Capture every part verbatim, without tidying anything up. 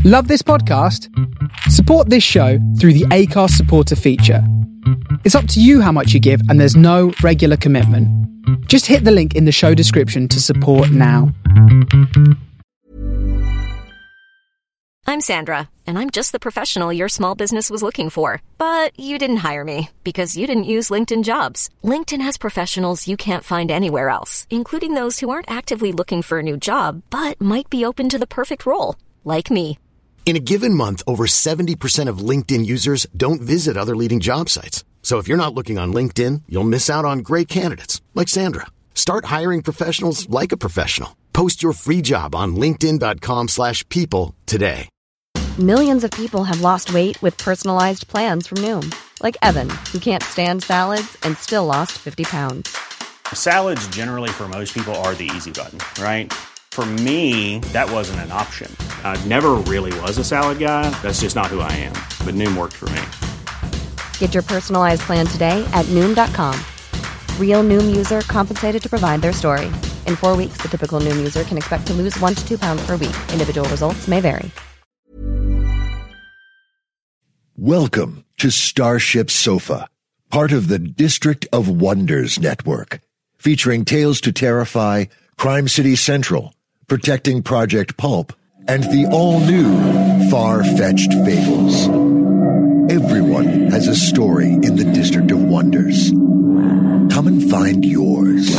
Love this podcast? Support this show through the Acast supporter feature. It's up to you how much you give, and there's no regular commitment. Just hit the link in the show description to support now. I'm Sandra, and I'm just the professional your small business was looking for. But you didn't hire me because you didn't use LinkedIn Jobs. LinkedIn has professionals you can't find anywhere else, including those who aren't actively looking for a new job, but might be open to the perfect role, like me. In a given month, over seventy percent of LinkedIn users don't visit other leading job sites. So if you're not looking on LinkedIn, you'll miss out on great candidates like Sandra. Start hiring professionals like a professional. Post your free job on linkedin.com slash people today. Millions of people have lost weight with personalized plans from Noom. Like Evan, who can't stand salads and still lost fifty pounds. Salads generally for most people are the easy button, right? For me, that wasn't an option. I never really was a salad guy. That's just not who I am. But Noom worked for me. Get your personalized plan today at Noom dot com. Real Noom user compensated to provide their story. In four weeks, the typical Noom user can expect to lose one to two pounds per week. Individual results may vary. Welcome to Starship Sofa, part of the District of Wonders network, featuring Tales to Terrify, Crime City Central, Protecting Project Pulp, and the all-new Far-Fetched Fables. Everyone has a story in the District of Wonders. Come and find yours.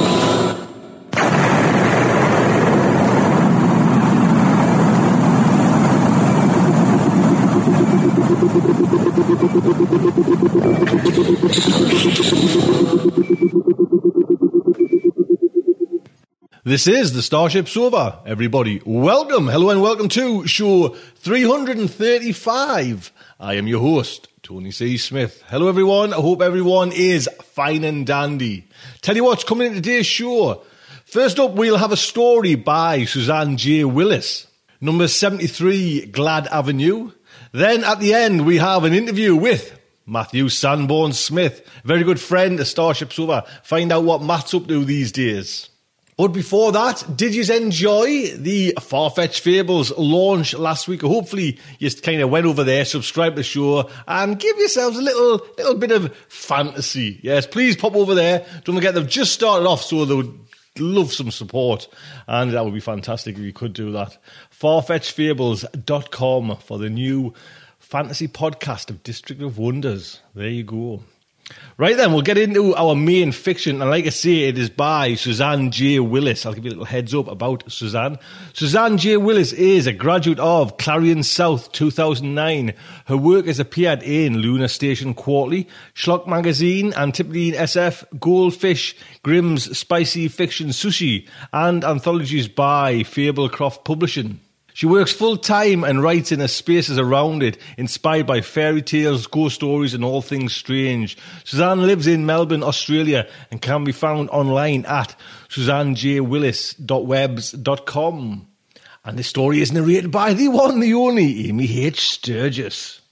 This is the Starship Sofa, everybody. Welcome, hello and welcome to show three hundred thirty-five. I am your host, Tony C. Smith. Hello everyone, I hope everyone is fine and dandy. Tell you what's coming in today's show. First up, we'll have a story by Suzanne J. Willis, number seventy-three Glad Avenue. Then at the end, we have an interview with Matthew Sanborn Smith, very good friend of Starship Sofa. Find out what Matt's up to these days. But before that, did you enjoy the Far-Fetched Fables launch last week? Hopefully you kind of went over there, subscribe to the show, and give yourselves a little little bit of fantasy. Yes, please pop over there. Don't forget, they've just started off, so they would love some support, and that would be fantastic if you could do that. far fetched fables dot com for the new fantasy podcast of District of Wonders. There you go. Right then, we'll get into our main fiction, and like I say, it is by Suzanne J. Willis. I'll give you a little heads up about Suzanne. Suzanne J. Willis is a graduate of Clarion South two thousand nine. Her work has appeared in Lunar Station Quarterly, Schlock Magazine, Antipodean S F, Goldfish, Grimm's Spicy Fiction Sushi, and anthologies by Fablecroft Publishing. She works full-time and writes in the spaces around it, inspired by fairy tales, ghost stories and all things strange. Suzanne lives in Melbourne, Australia, and can be found online at suzanne j willis dot webs dot com. And the story is narrated by the one, the only, Amy H. Sturgis.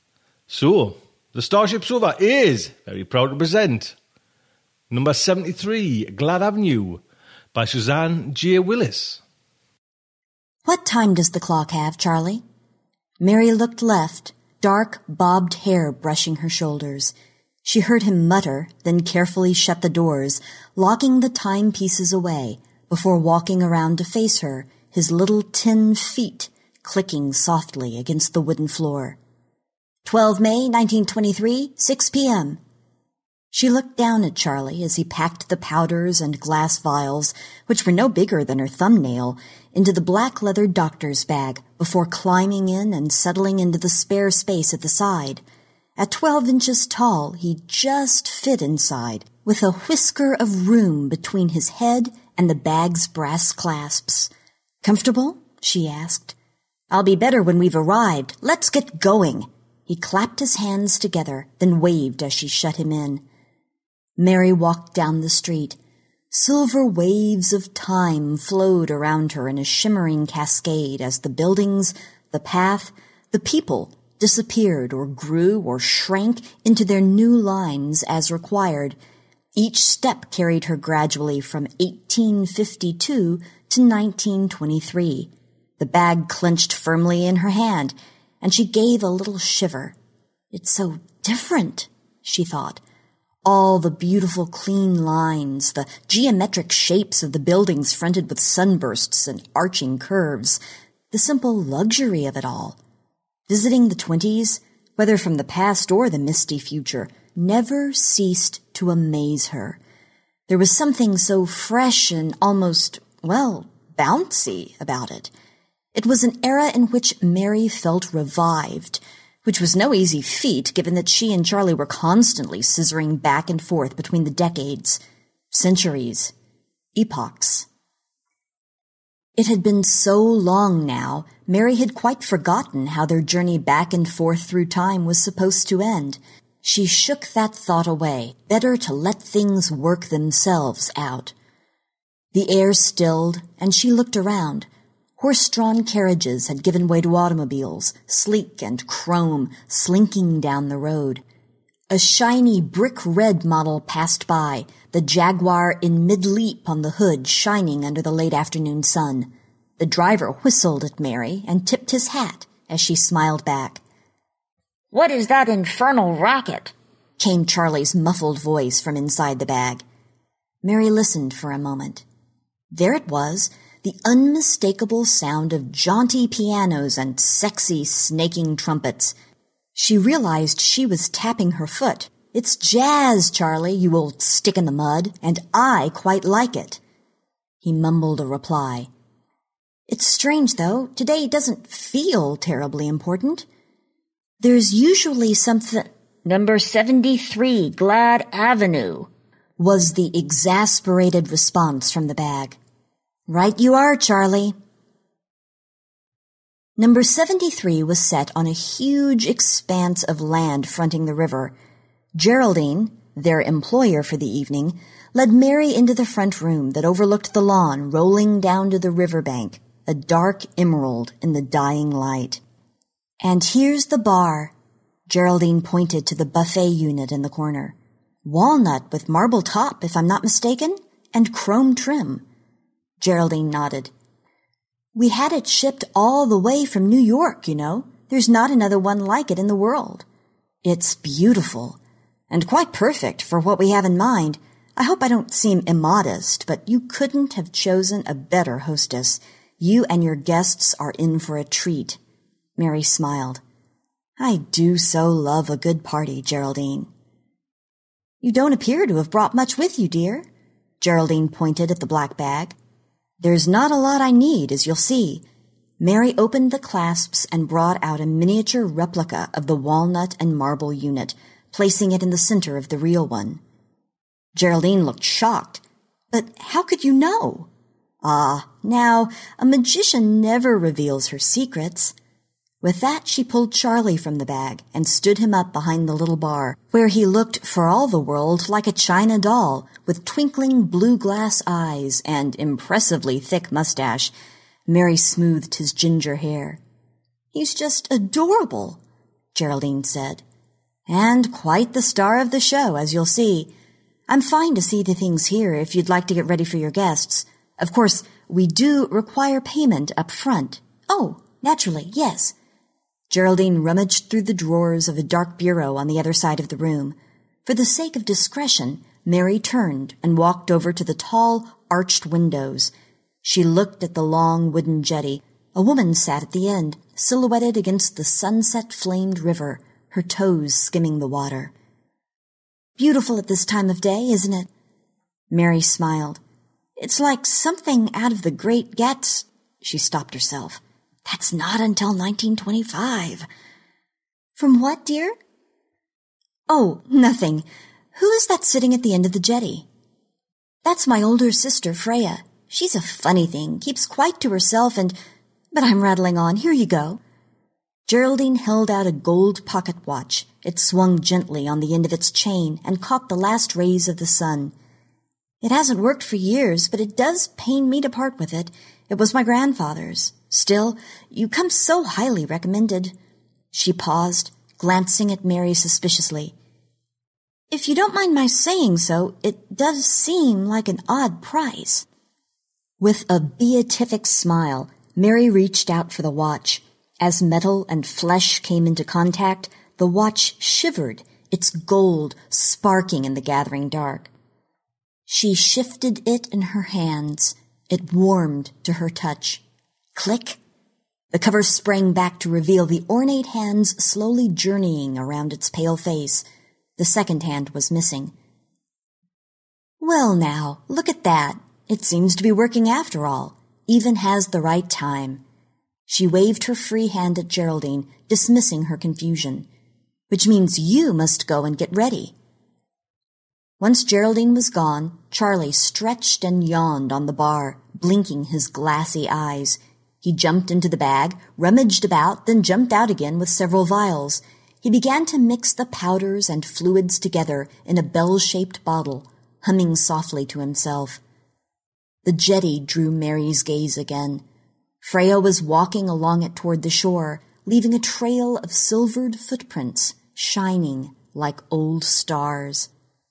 So, the Starship Sofa is very proud to present number seventy-three, Glad Avenue, by Suzanne J. Willis. What time does the clock have, Charlie? Mary looked left, dark, bobbed hair brushing her shoulders. She heard him mutter, then carefully shut the doors, locking the timepieces away, before walking around to face her, his little tin feet clicking softly against the wooden floor. twelve May nineteen twenty-three, six p.m. She looked down at Charlie as he packed the powders and glass vials, which were no bigger than her thumbnail, into the black leather doctor's bag before climbing in and settling into the spare space at the side. At twelve inches tall, he just fit inside, with a whisker of room between his head and the bag's brass clasps. "Comfortable?" she asked. "I'll be better when we've arrived. Let's get going." He clapped his hands together, then waved as she shut him in. Mary walked down the street. Silver waves of time flowed around her in a shimmering cascade as the buildings, the path, the people disappeared or grew or shrank into their new lines as required. Each step carried her gradually from eighteen fifty-two to nineteen twenty-three. The bag clenched firmly in her hand, and she gave a little shiver. It's so different, she thought. All the beautiful clean lines, the geometric shapes of the buildings fronted with sunbursts and arching curves, the simple luxury of it all. Visiting the twenties, whether from the past or the misty future, never ceased to amaze her. There was something so fresh and almost, well, bouncy about it. It was an era in which Mary felt revived, which was no easy feat given that she and Charlie were constantly scissoring back and forth between the decades, centuries, epochs. It had been so long now, Mary had quite forgotten how their journey back and forth through time was supposed to end. She shook that thought away. Better to let things work themselves out. The air stilled, and she looked around. Horse-drawn carriages had given way to automobiles, sleek and chrome, slinking down the road. A shiny brick-red model passed by, the Jaguar in mid-leap on the hood shining under the late afternoon sun. The driver whistled at Mary and tipped his hat as she smiled back. "What is that infernal racket?" came Charlie's muffled voice from inside the bag. Mary listened for a moment. There it was, the unmistakable sound of jaunty pianos and sexy, snaking trumpets. She realized she was tapping her foot. "It's jazz, Charlie, you old stick in the mud, and I quite like it." He mumbled a reply. "It's strange, though. Today doesn't feel terribly important. There's usually something—" "Number seventy-three, Glad Avenue," was the exasperated response from the bag. "Right you are, Charlie." Number seventy-three was set on a huge expanse of land fronting the river. Geraldine, their employer for the evening, led Mary into the front room that overlooked the lawn rolling down to the riverbank, a dark emerald in the dying light. "And here's the bar." Geraldine pointed to the buffet unit in the corner. "Walnut with marble top, if I'm not mistaken, and chrome trim." Geraldine nodded. "We had it shipped all the way from New York, you know. There's not another one like it in the world. It's beautiful, and quite perfect for what we have in mind. I hope I don't seem immodest, but you couldn't have chosen a better hostess. You and your guests are in for a treat." Mary smiled. "I do so love a good party, Geraldine." "You don't appear to have brought much with you, dear." Geraldine pointed at the black bag. "There's not a lot I need, as you'll see." Mary opened the clasps and brought out a miniature replica of the walnut and marble unit, placing it in the center of the real one. Geraldine looked shocked. "But how could you know?" "Ah, now, a magician never reveals her secrets." With that, she pulled Charlie from the bag and stood him up behind the little bar, where he looked for all the world like a china doll, with twinkling blue glass eyes and impressively thick mustache. Mary smoothed his ginger hair. "He's just adorable," Geraldine said. "And quite the star of the show, as you'll see. I'm fine to see the things here if you'd like to get ready for your guests. Of course, we do require payment up front." "Oh, naturally, yes." Geraldine rummaged through the drawers of a dark bureau on the other side of the room. For the sake of discretion, Mary turned and walked over to the tall, arched windows. She looked at the long wooden jetty. A woman sat at the end, silhouetted against the sunset-flamed river, her toes skimming the water. "Beautiful at this time of day, isn't it?" Mary smiled. "It's like something out of the Great Gats—" She stopped herself. "That's not until nineteen twenty-five. "From what, dear?" "Oh, nothing. Who is that sitting at the end of the jetty?" "That's my older sister, Freya. She's a funny thing, keeps quite to herself and— But I'm rattling on. Here you go." Geraldine held out a gold pocket watch. It swung gently on the end of its chain and caught the last rays of the sun. "It hasn't worked for years, but it does pain me to part with it. It was my grandfather's. Still, you come so highly recommended." She paused, glancing at Mary suspiciously. "If you don't mind my saying so, it does seem like an odd price." With a beatific smile, Mary reached out for the watch. As metal and flesh came into contact, the watch shivered, its gold sparking in the gathering dark. She shifted it in her hands. It warmed to her touch. Click! The cover sprang back to reveal the ornate hands slowly journeying around its pale face. The second hand was missing. Well now, look at that. It seems to be working after all. Even has the right time. She waved her free hand at Geraldine, dismissing her confusion. Which means you must go and get ready. Once Geraldine was gone, Charlie stretched and yawned on the bar, blinking his glassy eyes. He jumped into the bag, rummaged about, then jumped out again with several vials. He began to mix the powders and fluids together in a bell-shaped bottle, humming softly to himself. The jetty drew Mary's gaze again. Freya was walking along it toward the shore, leaving a trail of silvered footprints, shining like old stars.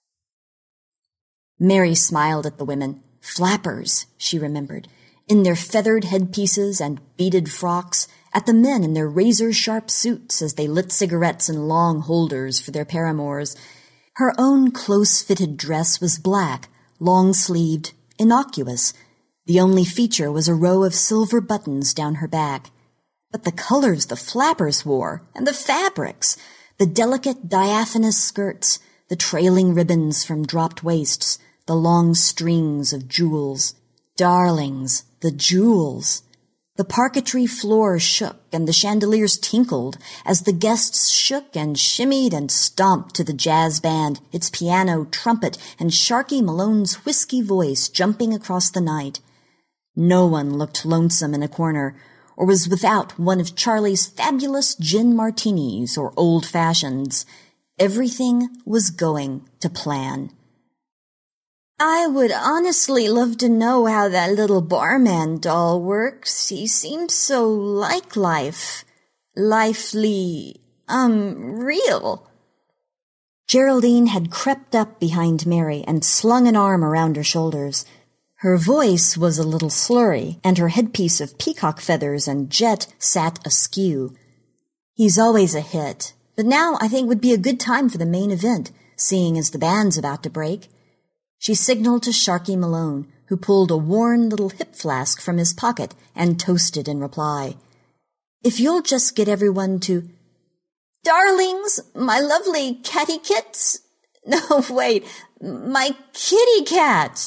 Mary smiled at the women. Flappers, she remembered, in their feathered headpieces and beaded frocks, at the men in their razor-sharp suits as they lit cigarettes in long holders for their paramours. Her own close-fitted dress was black, long-sleeved, innocuous. The only feature was a row of silver buttons down her back. But the colors the flappers wore, and the fabrics, the delicate diaphanous skirts, the trailing ribbons from dropped waists, the long strings of jewels. Darlings, the jewels. The parquetry floor shook and the chandeliers tinkled as the guests shook and shimmied and stomped to the jazz band, its piano, trumpet, and Sharky Malone's whiskey voice jumping across the night. No one looked lonesome in a corner, or was without one of Charlie's fabulous gin martinis or old fashions. Everything was going to plan. I would honestly love to know how that little barman doll works. He seems so like life. Lively, um, real. Geraldine had crept up behind Mary and slung an arm around her shoulders. Her voice was a little slurry, and her headpiece of peacock feathers and jet sat askew. He's always a hit, but now I think would be a good time for the main event, seeing as the band's about to break. She signaled to Sharky Malone, who pulled a worn little hip flask from his pocket and toasted in reply. If you'll just get everyone to... Darlings, my lovely catty kits. No, wait, my kitty cats.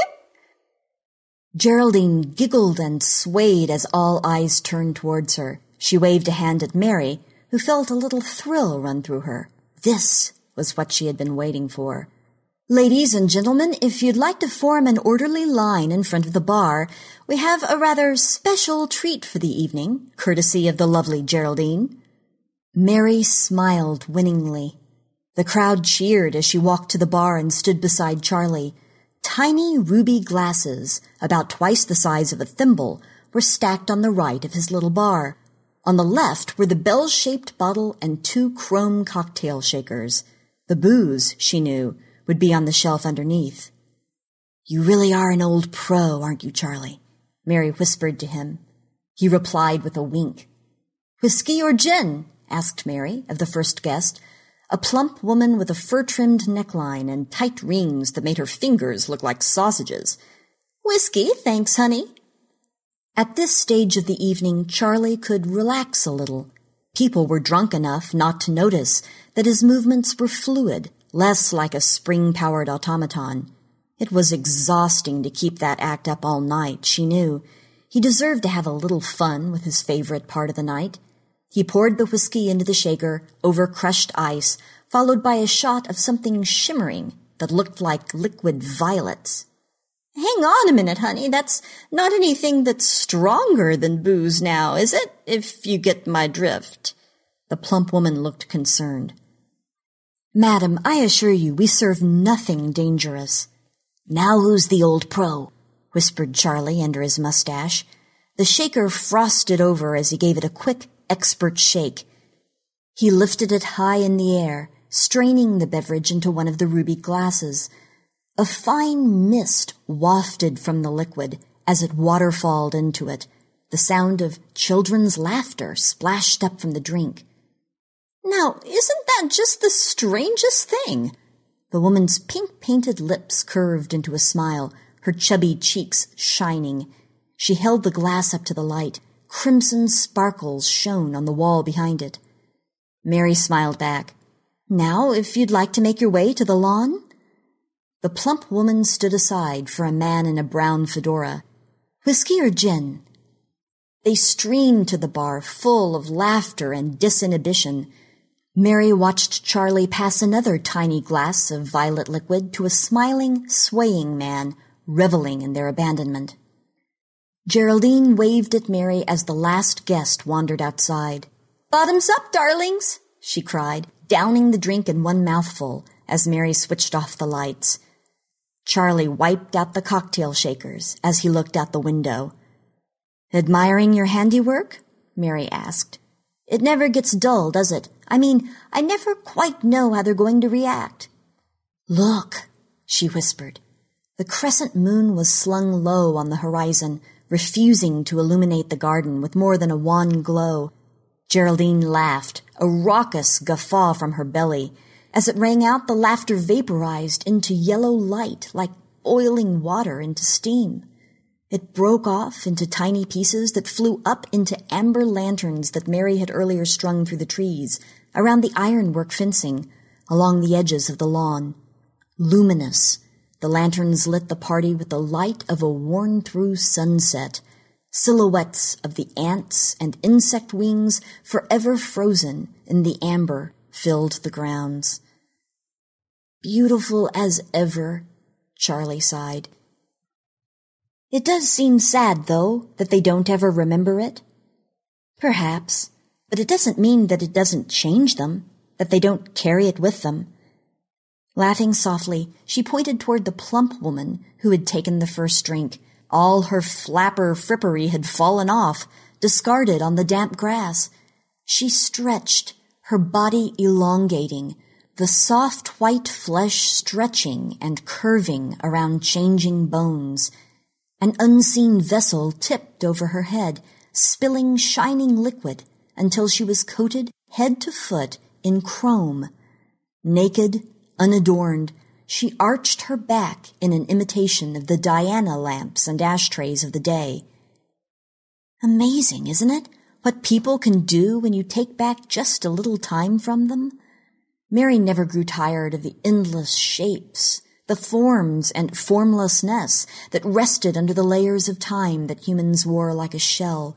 Geraldine giggled and swayed as all eyes turned towards her. She waved a hand at Mary, who felt a little thrill run through her. This was what she had been waiting for. Ladies and gentlemen, if you'd like to form an orderly line in front of the bar, we have a rather special treat for the evening, courtesy of the lovely Geraldine. Mary smiled winningly. The crowd cheered as she walked to the bar and stood beside Charlie. Tiny ruby glasses, about twice the size of a thimble, were stacked on the right of his little bar. On the left were the bell-shaped bottle and two chrome cocktail shakers. The booze, she knew, would be on the shelf underneath. You really are an old pro, aren't you, Charlie? Mary whispered to him. He replied with a wink. Whiskey or gin? Asked Mary of the first guest, a plump woman with a fur-trimmed neckline and tight rings that made her fingers look like sausages. Whiskey, thanks, honey. At this stage of the evening, Charlie could relax a little. People were drunk enough not to notice that his movements were fluid, less like a spring-powered automaton. It was exhausting to keep that act up all night, she knew. He deserved to have a little fun with his favorite part of the night. He poured the whiskey into the shaker over crushed ice, followed by a shot of something shimmering that looked like liquid violets. Hang on a minute, honey. That's not anything that's stronger than booze now, is it? If you get my drift. The plump woman looked concerned. Madam, I assure you we serve nothing dangerous. Now who's the old pro? Whispered Charlie under his mustache. The shaker frosted over as he gave it a quick, expert shake. He lifted it high in the air, straining the beverage into one of the ruby glasses. A fine mist wafted from the liquid as it waterfalled into it. The sound of children's laughter splashed up from the drink. Now, isn't that just the strangest thing? The woman's pink-painted lips curved into a smile, her chubby cheeks shining. She held the glass up to the light. Crimson sparkles shone on the wall behind it. Mary smiled back. Now, if you'd like to make your way to the lawn? The plump woman stood aside for a man in a brown fedora. Whiskey or gin? They streamed to the bar, full of laughter and disinhibition. Mary watched Charlie pass another tiny glass of violet liquid to a smiling, swaying man, reveling in their abandonment. Geraldine waved at Mary as the last guest wandered outside. "Bottoms up, darlings!" she cried, downing the drink in one mouthful as Mary switched off the lights. Charlie wiped out the cocktail shakers as he looked out the window. "Admiring your handiwork?" Mary asked. "It never gets dull, does it? I mean, I never quite know how they're going to react." "Look," she whispered. The crescent moon was slung low on the horizon, refusing to illuminate the garden with more than a wan glow. Geraldine laughed, a raucous guffaw from her belly. As it rang out, the laughter vaporized into yellow light like boiling water into steam. It broke off into tiny pieces that flew up into amber lanterns that Mary had earlier strung through the trees, around the ironwork fencing, along the edges of the lawn. Luminous, the lanterns lit the party with the light of a worn-through sunset. Silhouettes of the ants and insect wings forever frozen in the amber filled the grounds. "Beautiful as ever," Charlie sighed. "It does seem sad, though, that they don't ever remember it." "Perhaps, but it doesn't mean that it doesn't change them, that they don't carry it with them." Laughing softly, she pointed toward the plump woman who had taken the first drink. All her flapper frippery had fallen off, discarded on the damp grass. She stretched, her body elongating, the soft white flesh stretching and curving around changing bones. An unseen vessel tipped over her head, spilling shining liquid until she was coated head to foot in chrome. Naked, unadorned, she arched her back in an imitation of the Diana lamps and ashtrays of the day. Amazing, isn't it, what people can do when you take back just a little time from them? Mary never grew tired of the endless shapes, the forms and formlessness that rested under the layers of time that humans wore like a shell.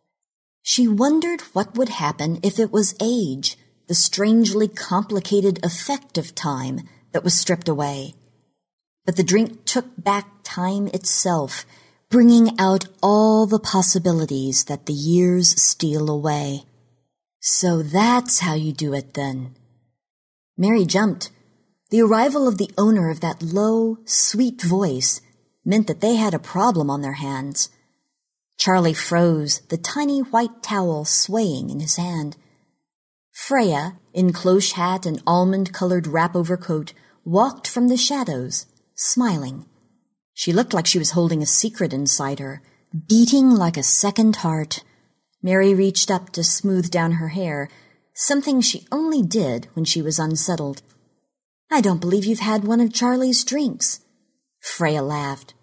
She wondered what would happen if it was age, the strangely complicated effect of time, that was stripped away. But the drink took back time itself, bringing out all the possibilities that the years steal away. "So that's how you do it, then." Mary jumped. The arrival of the owner of that low, sweet voice meant that they had a problem on their hands. Charlie froze, the tiny white towel swaying in his hand. Freya, in cloche hat and almond-colored wrap-overcoat, walked from the shadows, smiling. She looked like she was holding a secret inside her, beating like a second heart. Mary reached up to smooth down her hair, something she only did when she was unsettled. "I don't believe you've had one of Charlie's drinks." Freya laughed.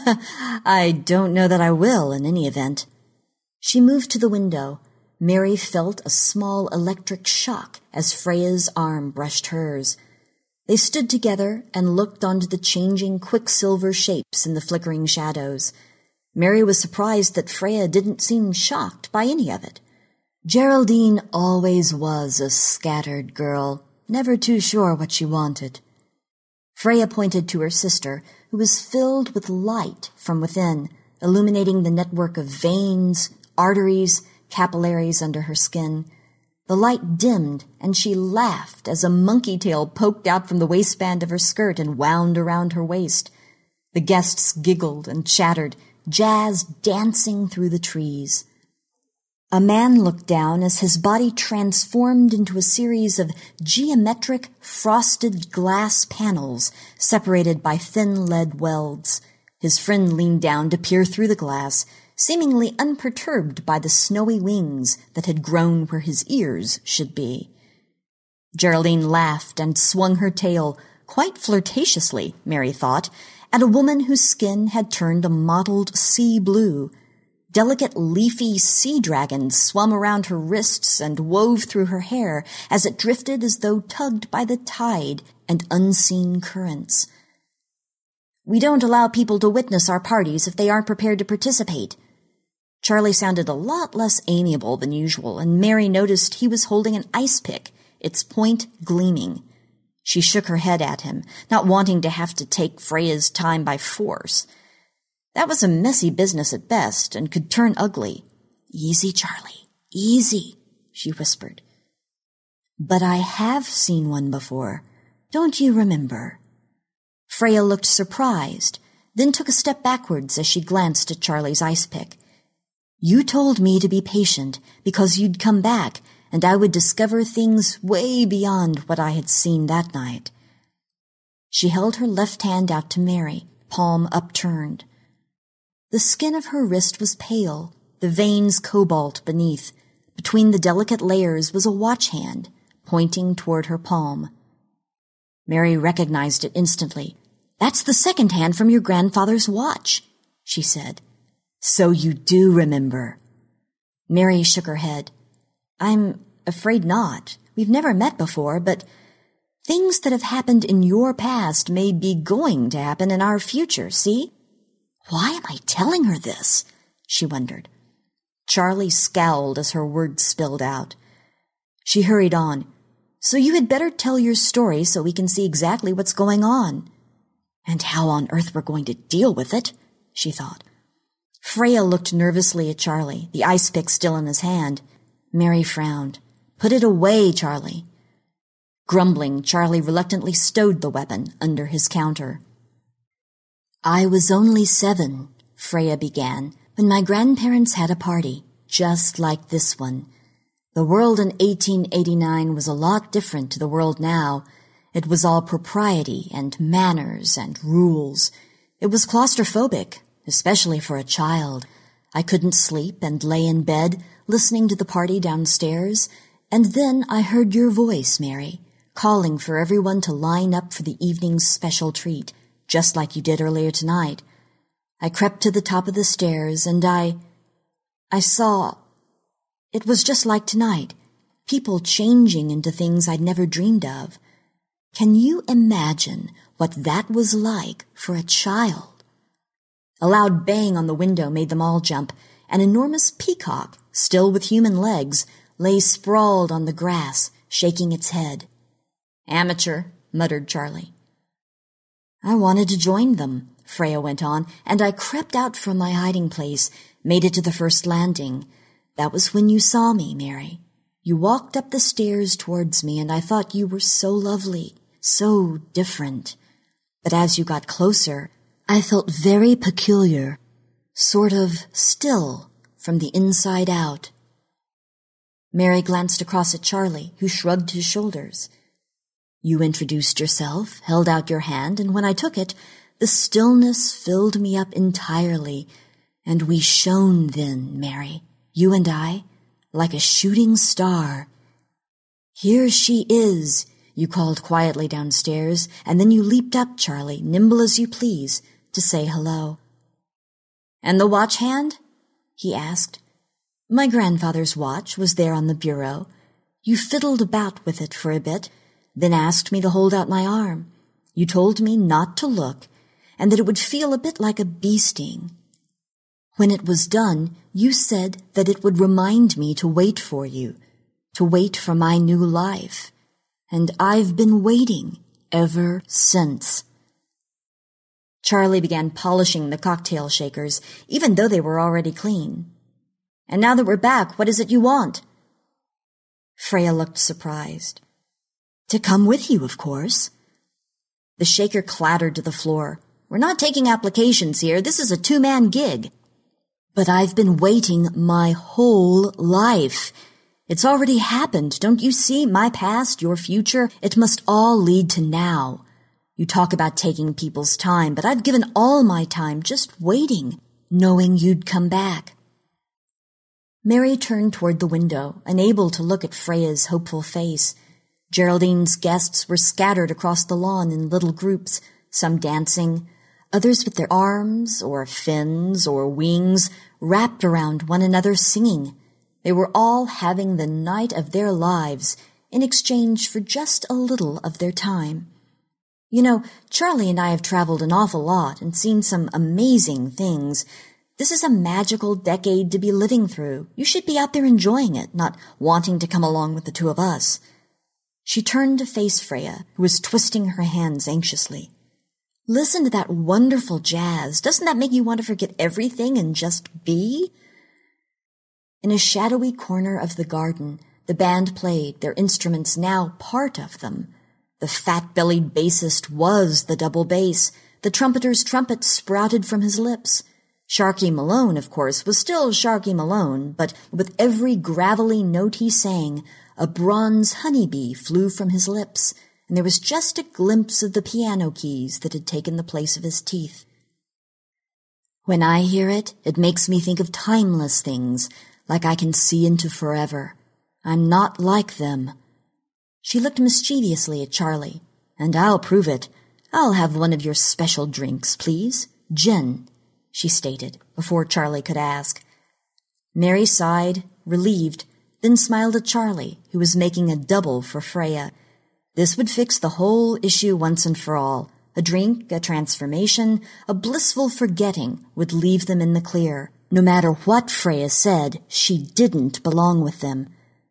"I don't know that I will, in any event." She moved to the window. Mary felt a small electric shock as Freya's arm brushed hers. They stood together and looked onto the changing quicksilver shapes in the flickering shadows. Mary was surprised that Freya didn't seem shocked by any of it. Geraldine always was a scattered girl, never too sure what she wanted. Freya pointed to her sister, who was filled with light from within, illuminating the network of veins, arteries, capillaries under her skin. The light dimmed, and she laughed as a monkey tail poked out from the waistband of her skirt and wound around her waist. The guests giggled and chattered, jazz dancing through the trees. A man looked down as his body transformed into a series of geometric, frosted glass panels separated by thin lead welds. His friend leaned down to peer through the glass. seemingly unperturbed by the snowy wings that had grown where his ears should be. Geraldine laughed and swung her tail, quite flirtatiously, Mary thought, at a woman whose skin had turned a mottled sea blue. Delicate leafy sea dragons swum around her wrists and wove through her hair as it drifted as though tugged by the tide and unseen currents. "We don't allow people to witness our parties if they aren't prepared to participate." Charlie sounded a lot less amiable than usual, and Mary noticed he was holding an ice pick, its point gleaming. She shook her head at him, not wanting to have to take Freya's time by force. That was a messy business at best, and could turn ugly. "Easy, Charlie, easy," she whispered. "But I have seen one before. Don't you remember?" Freya looked surprised, then took a step backwards as she glanced at Charlie's ice pick. "You told me to be patient because you'd come back, and I would discover things way beyond what I had seen that night." She held her left hand out to Mary, palm upturned. The skin of her wrist was pale, the veins cobalt beneath. Between the delicate layers was a watch hand, pointing toward her palm. Mary recognized it instantly. "That's the second hand from your grandfather's watch," she said. "So you do remember." Mary shook her head. "I'm afraid not. We've never met before, but things that have happened in your past may be going to happen in our future, see? Why am I telling her this?" she wondered. Charlie scowled as her words spilled out. She hurried on. "So you had better tell your story so we can see exactly what's going on." And how on earth we're going to deal with it, she thought. Freya looked nervously at Charlie, the ice pick still in his hand. Mary frowned. "Put it away, Charlie." Grumbling, Charlie reluctantly stowed the weapon under his counter. "I was only seven," Freya began, "when my grandparents had a party, just like this one. The world in eighteen eighty-nine was a lot different to the world now. It was all propriety and manners and rules. It was claustrophobic, especially for a child. I couldn't sleep and lay in bed, listening to the party downstairs, and then I heard your voice, Mary, calling for everyone to line up for the evening's special treat, just like you did earlier tonight. I crept to the top of the stairs, and I... I saw... It was just like tonight, people changing into things I'd never dreamed of. Can you imagine what that was like for a child?" A loud bang on the window made them all jump. An enormous peacock, still with human legs, lay sprawled on the grass, shaking its head. "Amateur," muttered Charlie. "I wanted to join them," Freya went on, "and I crept out from my hiding place, made it to the first landing. That was when you saw me, Mary. You walked up the stairs towards me, and I thought you were so lovely, so different. But as you got closer, I felt very peculiar, sort of still from the inside out." Mary glanced across at Charlie, who shrugged his shoulders. "You introduced yourself, held out your hand, and when I took it, the stillness filled me up entirely, and we shone then, Mary, you and I, like a shooting star. 'Here she is,' you called quietly downstairs, and then you leaped up, Charlie, nimble as you please, to say hello." "And the watch hand?" he asked. "My grandfather's watch was there on the bureau. You fiddled about with it for a bit, then asked me to hold out my arm. You told me not to look, and that it would feel a bit like a bee sting. When it was done, you said that it would remind me to wait for you, to wait for my new life. And I've been waiting ever since." Charlie began polishing the cocktail shakers, even though they were already clean. "And now that we're back, what is it you want?" Freya looked surprised. "To come with you, of course." The shaker clattered to the floor. "We're not taking applications here. This is a two-man gig." "But I've been waiting my whole life. It's already happened. Don't you see? My past, your future, it must all lead to now. You talk about taking people's time, but I've given all my time just waiting, knowing you'd come back. Mary turned toward the window, unable to look at Freya's hopeful face. Geraldine's guests were scattered across the lawn in little groups, some dancing, others with their arms or fins or wings wrapped around one another singing. They were all having the night of their lives in exchange for just a little of their time. You know, Charlie and I have traveled an awful lot and seen some amazing things. This is a magical decade to be living through. You should be out there enjoying it, not wanting to come along with the two of us. She turned to face Freya, who was twisting her hands anxiously. Listen to that wonderful jazz. Doesn't that make you want to forget everything and just be? In a shadowy corner of the garden, the band played, their instruments now part of them. The fat-bellied bassist was the double bass. The trumpeter's trumpet sprouted from his lips. Sharky Malone, of course, was still Sharky Malone, but with every gravelly note he sang, a bronze honeybee flew from his lips, and there was just a glimpse of the piano keys that had taken the place of his teeth. When I hear it, it makes me think of timeless things, like I can see into forever. I'm not like them. She looked mischievously at Charlie. And I'll prove it. I'll have one of your special drinks, please. Gin, she stated, before Charlie could ask. Mary sighed, relieved, then smiled at Charlie, who was making a double for Freya. This would fix the whole issue once and for all. A drink, a transformation, a blissful forgetting would leave them in the clear. No matter what Freya said, she didn't belong with them.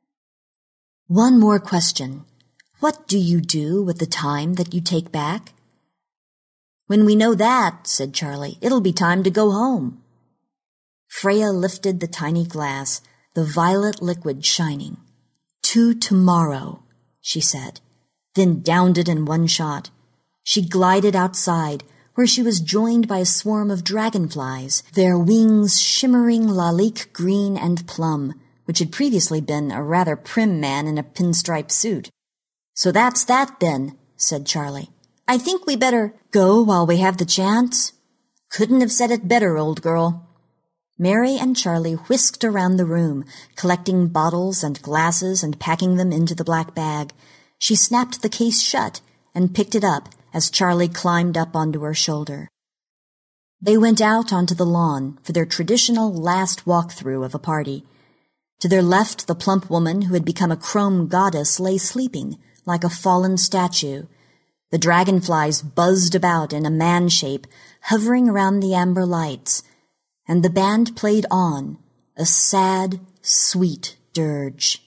One more question. What do you do with the time that you take back? When we know that, said Charlie, it'll be time to go home. Freya lifted the tiny glass, the violet liquid shining. To tomorrow, she said, then downed it in one shot. She glided outside, where she was joined by a swarm of dragonflies, their wings shimmering lalique green and plum, which had previously been a rather prim man in a pinstripe suit. So that's that, then, said Charlie. I think we better go while we have the chance. Couldn't have said it better, old girl. Mary and Charlie whisked around the room, collecting bottles and glasses and packing them into the black bag. She snapped the case shut and picked it up as Charlie climbed up onto her shoulder. They went out onto the lawn for their traditional last walk-through of a party. To their left, the plump woman who had become a chrome goddess lay sleeping, like a fallen statue. The dragonflies buzzed about in a man shape, hovering around the amber lights, and the band played on, a sad, sweet dirge.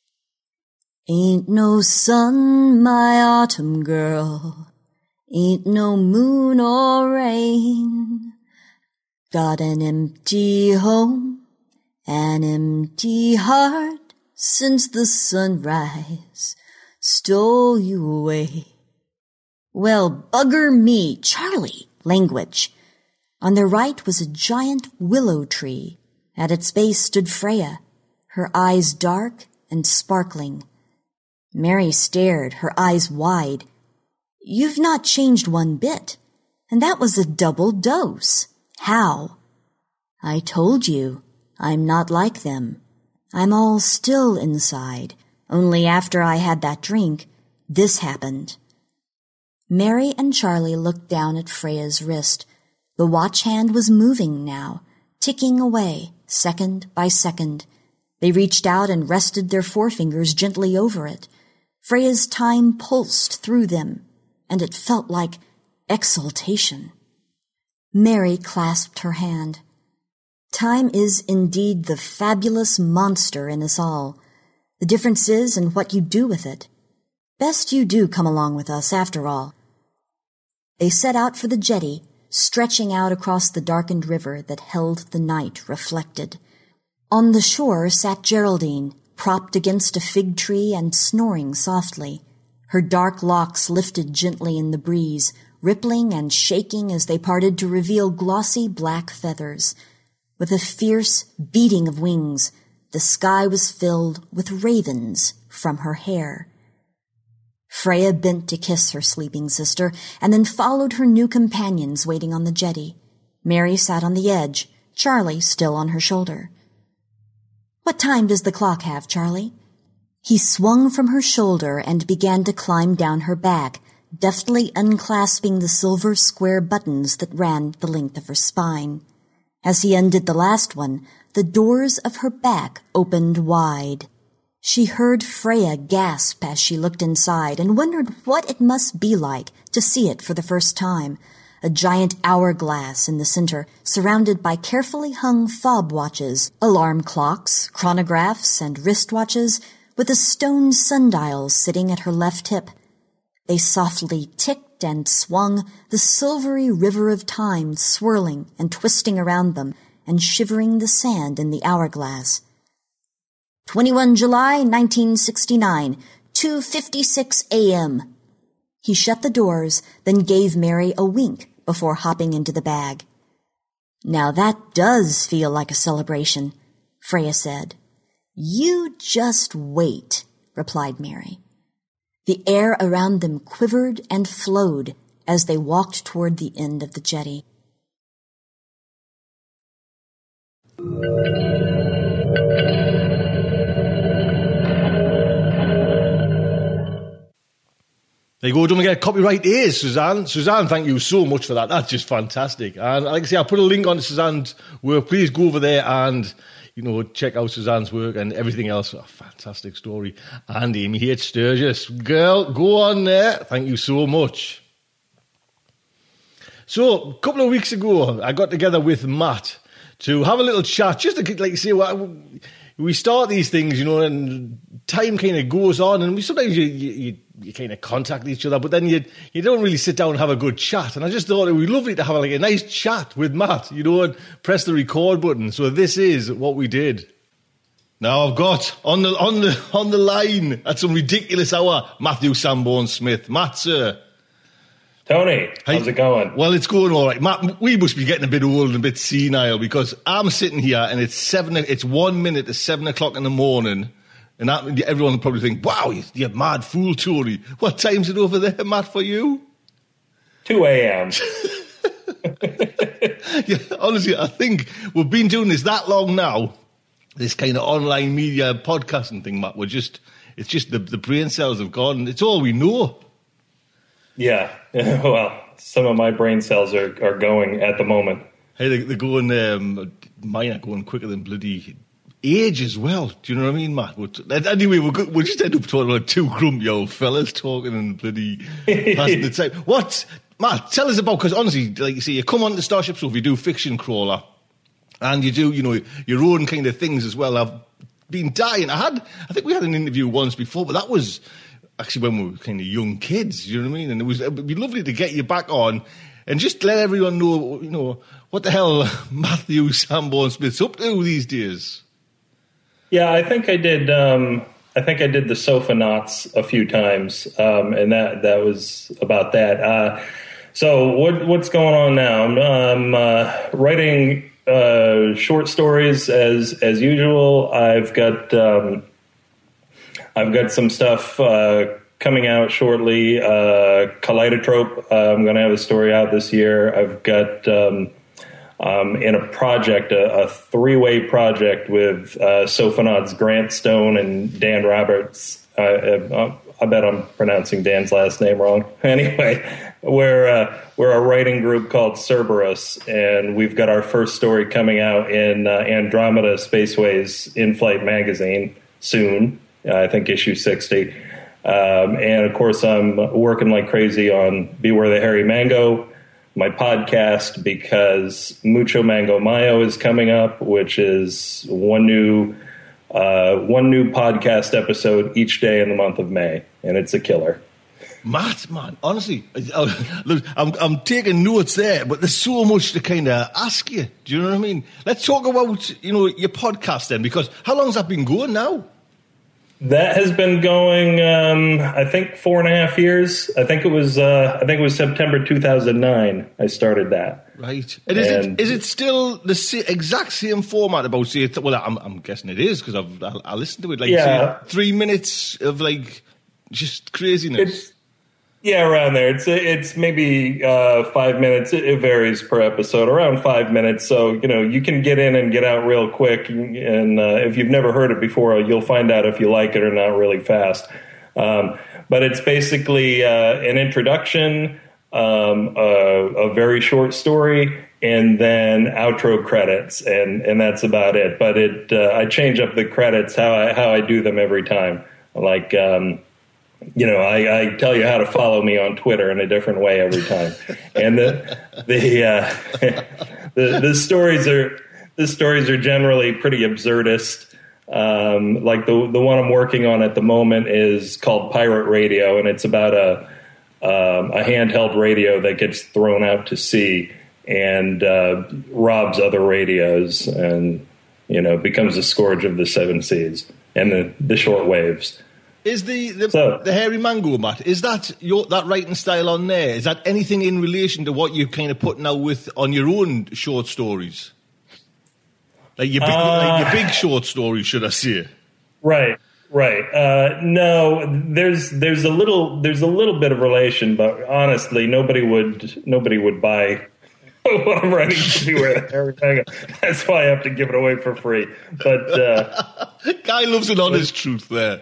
Ain't no sun, my autumn girl, ain't no moon or rain, got an empty home, an empty heart since the sunrise stole you away. Well, bugger me, Charlie, language. On their right was a giant willow tree. At its base stood Freya, her eyes dark and sparkling. Mary stared, her eyes wide. You've not changed one bit, and that was a double dose. How? I told you. I'm not like them. I'm all still inside. Only after I had that drink, this happened. Mary and Charlie looked down at Freya's wrist. The watch hand was moving now, ticking away, second by second. They reached out and rested their forefingers gently over it. Freya's time pulsed through them, and it felt like exultation. Mary clasped her hand. Time is indeed the fabulous monster in us all. The difference is in what you do with it. Best you do come along with us, after all. They set out for the jetty, stretching out across the darkened river that held the night reflected. On the shore sat Geraldine, propped against a fig tree and snoring softly. Her dark locks lifted gently in the breeze, rippling and shaking as they parted to reveal glossy black feathers. With a fierce beating of wings, the sky was filled with ravens from her hair. Freya bent to kiss her sleeping sister, and then followed her new companions waiting on the jetty. Mary sat on the edge, Charlie still on her shoulder. What time does the clock have, Charlie? He swung from her shoulder and began to climb down her back, deftly unclasping the silver square buttons that ran the length of her spine. As he undid the last one, the doors of her back opened wide. She heard Freya gasp as she looked inside and wondered what it must be like to see it for the first time. A giant hourglass in the center, surrounded by carefully hung fob watches, alarm clocks, chronographs, and wristwatches, with a stone sundial sitting at her left hip. They softly ticked and swung, the silvery river of time swirling and twisting around them and shivering the sand in the hourglass. twenty-first of July, nineteen sixty-nine, two fifty-six a.m. He shut the doors, then gave Mary a wink before hopping into the bag. Now that does feel like a celebration, Freya said. You just wait, replied Mary. The air around them quivered and flowed as they walked toward the end of the jetty. There you go, don't forget, copyright is Suzanne. Suzanne, thank you so much for that. That's just fantastic. And like I say, I'll put a link on to Suzanne's work. Please go over there and, you know, check out Suzanne's work and everything else. A fantastic story. And Amy here at Sturgis. Girl, go on there. Thank you so much. So, a couple of weeks ago, I got together with Matt to have a little chat, just to, like you say, well, we start these things, you know, and time kind of goes on, and we sometimes you, you, you kind of contact each other, but then you you don't really sit down and have a good chat. And I just thought it would be lovely to have like a nice chat with Matt, you know, and press the record button. So this is what we did. Now I've got on the on the on the line at some ridiculous hour, Matthew Sanborn Smith. Matt, sir. Tony, how's hey, it going? Well, it's going all right. Matt, we must be getting a bit old and a bit senile because I'm sitting here and it's seven. It's one minute to seven o'clock in the morning, and that, everyone will probably think, "Wow, you, you're mad fool, Tony." What time's it over there, Matt, for you? two a.m. Yeah, honestly, I think we've been doing this that long now. This kind of online media podcasting thing, Matt. We're just, it's just the the brain cells have gone. It's all we know. Yeah, well, some of my brain cells are, are going at the moment. Hey, they, they're going, um, mine are going quicker than bloody age as well. Do you know what I mean, Matt? But anyway, we'll, we'll just end up talking about two grumpy old fellas talking and bloody passing the time. What, Matt, tell us about, because honestly, like you say, you come on the Starship Sofa, you do Fiction Crawler, and you do, you know, your own kind of things as well. I've been dying. I had, I think we had an interview once before, but that was actually when we were kind of young kids, you know what I mean? And it was, it'd be lovely to get you back on and just let everyone know, you know, what the hell Matthew Sanborn Smith's up to these days. Yeah, I think I did, um, I think I did the Sofa Knots a few times, um, and that, that was about that. Uh, so what, what's going on now? I'm, I'm uh, writing uh, short stories as, as usual. I've got... Um, I've got some stuff uh, coming out shortly. Uh, Kaleidotrope, uh, I'm going to have a story out this year. I've got um, um, in a project, a, a three-way project with uh, Sophonauts Grant Stone and Dan Roberts. Uh, uh, I bet I'm pronouncing Dan's last name wrong. Anyway, we're uh, we're a writing group called Cerberus, and we've got our first story coming out in uh, Andromeda Spaceway's In-Flight magazine soon. I think issue sixty. Um, and, of course, I'm working like crazy on Beware the Hairy Mango, my podcast, because Mucho Mango Mayo is coming up, which is one new uh, one new podcast episode each day in the month of May, and it's a killer. Matt, man, honestly, I, I'm, I'm taking notes there, but there's so much to kind of ask you. Do you know what I mean? Let's talk about, you know, your podcast then, because how long's that been going now? That has been going, um, I think, four and a half years. I think it was. Uh, I think it was September two thousand nine. I started that. Right. And is and it is it still the sa- exact same format about? Say, well, I'm, I'm guessing it is because I've I, I listened to it. Like, yeah. say, three minutes of like just craziness. It's, Yeah, around there. It's it's maybe uh, five minutes. It varies per episode, around five minutes. So, you know, you can get in and get out real quick. And uh, if you've never heard it before, you'll find out if you like it or not really fast. Um, but it's basically uh, an introduction, um, a, a very short story, and then outro credits, and, and that's about it. But it uh, I change up the credits how I how I do them every time. Like, um, you know, I, I tell you how to follow me on Twitter in a different way every time, and the the uh, the, the stories are the stories are generally pretty absurdist. Um, like the the one I'm working on at the moment is called Pirate Radio, and it's about a um, a handheld radio that gets thrown out to sea and uh, robs other radios, and you know becomes a scourge of the seven seas and the, the short waves. Is the the, so, the hairy mango, Matt? Is that your that writing style on there? Is that anything in relation to what you're kind of putting out with on your own short stories, like your big, uh, like your big short stories, should I say? Right, right. Uh, no, there's there's a little there's a little bit of relation, but honestly, nobody would nobody would buy what I'm writing to Beware the Hairy Mango. That's why I have to give it away for free. But uh, Guy loves an honest but, truth there.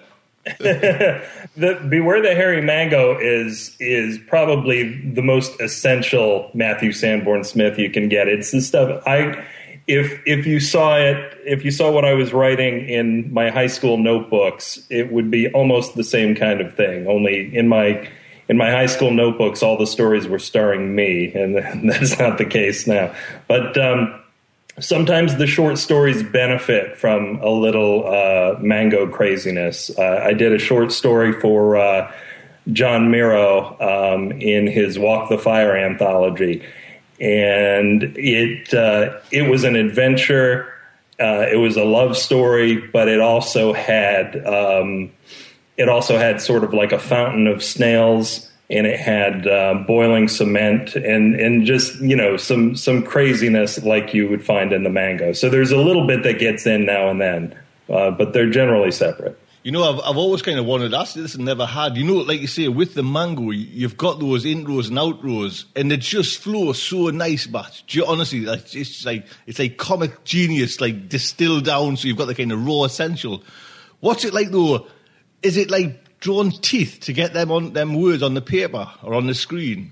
the Beware the Hairy Mango is is probably the most essential Matthew Sanborn Smith you can get. It's the stuff I if if you saw it if you saw what I was writing in my high school notebooks, it would be almost the same kind of thing. Only in my in my high school notebooks, all the stories were starring me, and that's not the case now. But um, sometimes the short stories benefit from a little uh, mango craziness. Uh, I did a short story for uh, John Miro um, in his Walk the Fire anthology, and it uh, it was an adventure. Uh, it was a love story, but it also had um, it also had sort of like a fountain of snails. And it had uh, boiling cement and, and just, you know, some some craziness like you would find in the mango. So there's a little bit that gets in now and then, uh, but they're generally separate. You know, I've I've always kind of wanted to ask you this and never had. You know, like you say, with the mango, you've got those intros and outros, and they just flow so nice, Matt. Do you, honestly, like, it's like it's like comic genius, like distilled down, so you've got the kind of raw essential. What's it like, though? Is it like drawn teeth to get them on them words on the paper or on the screen?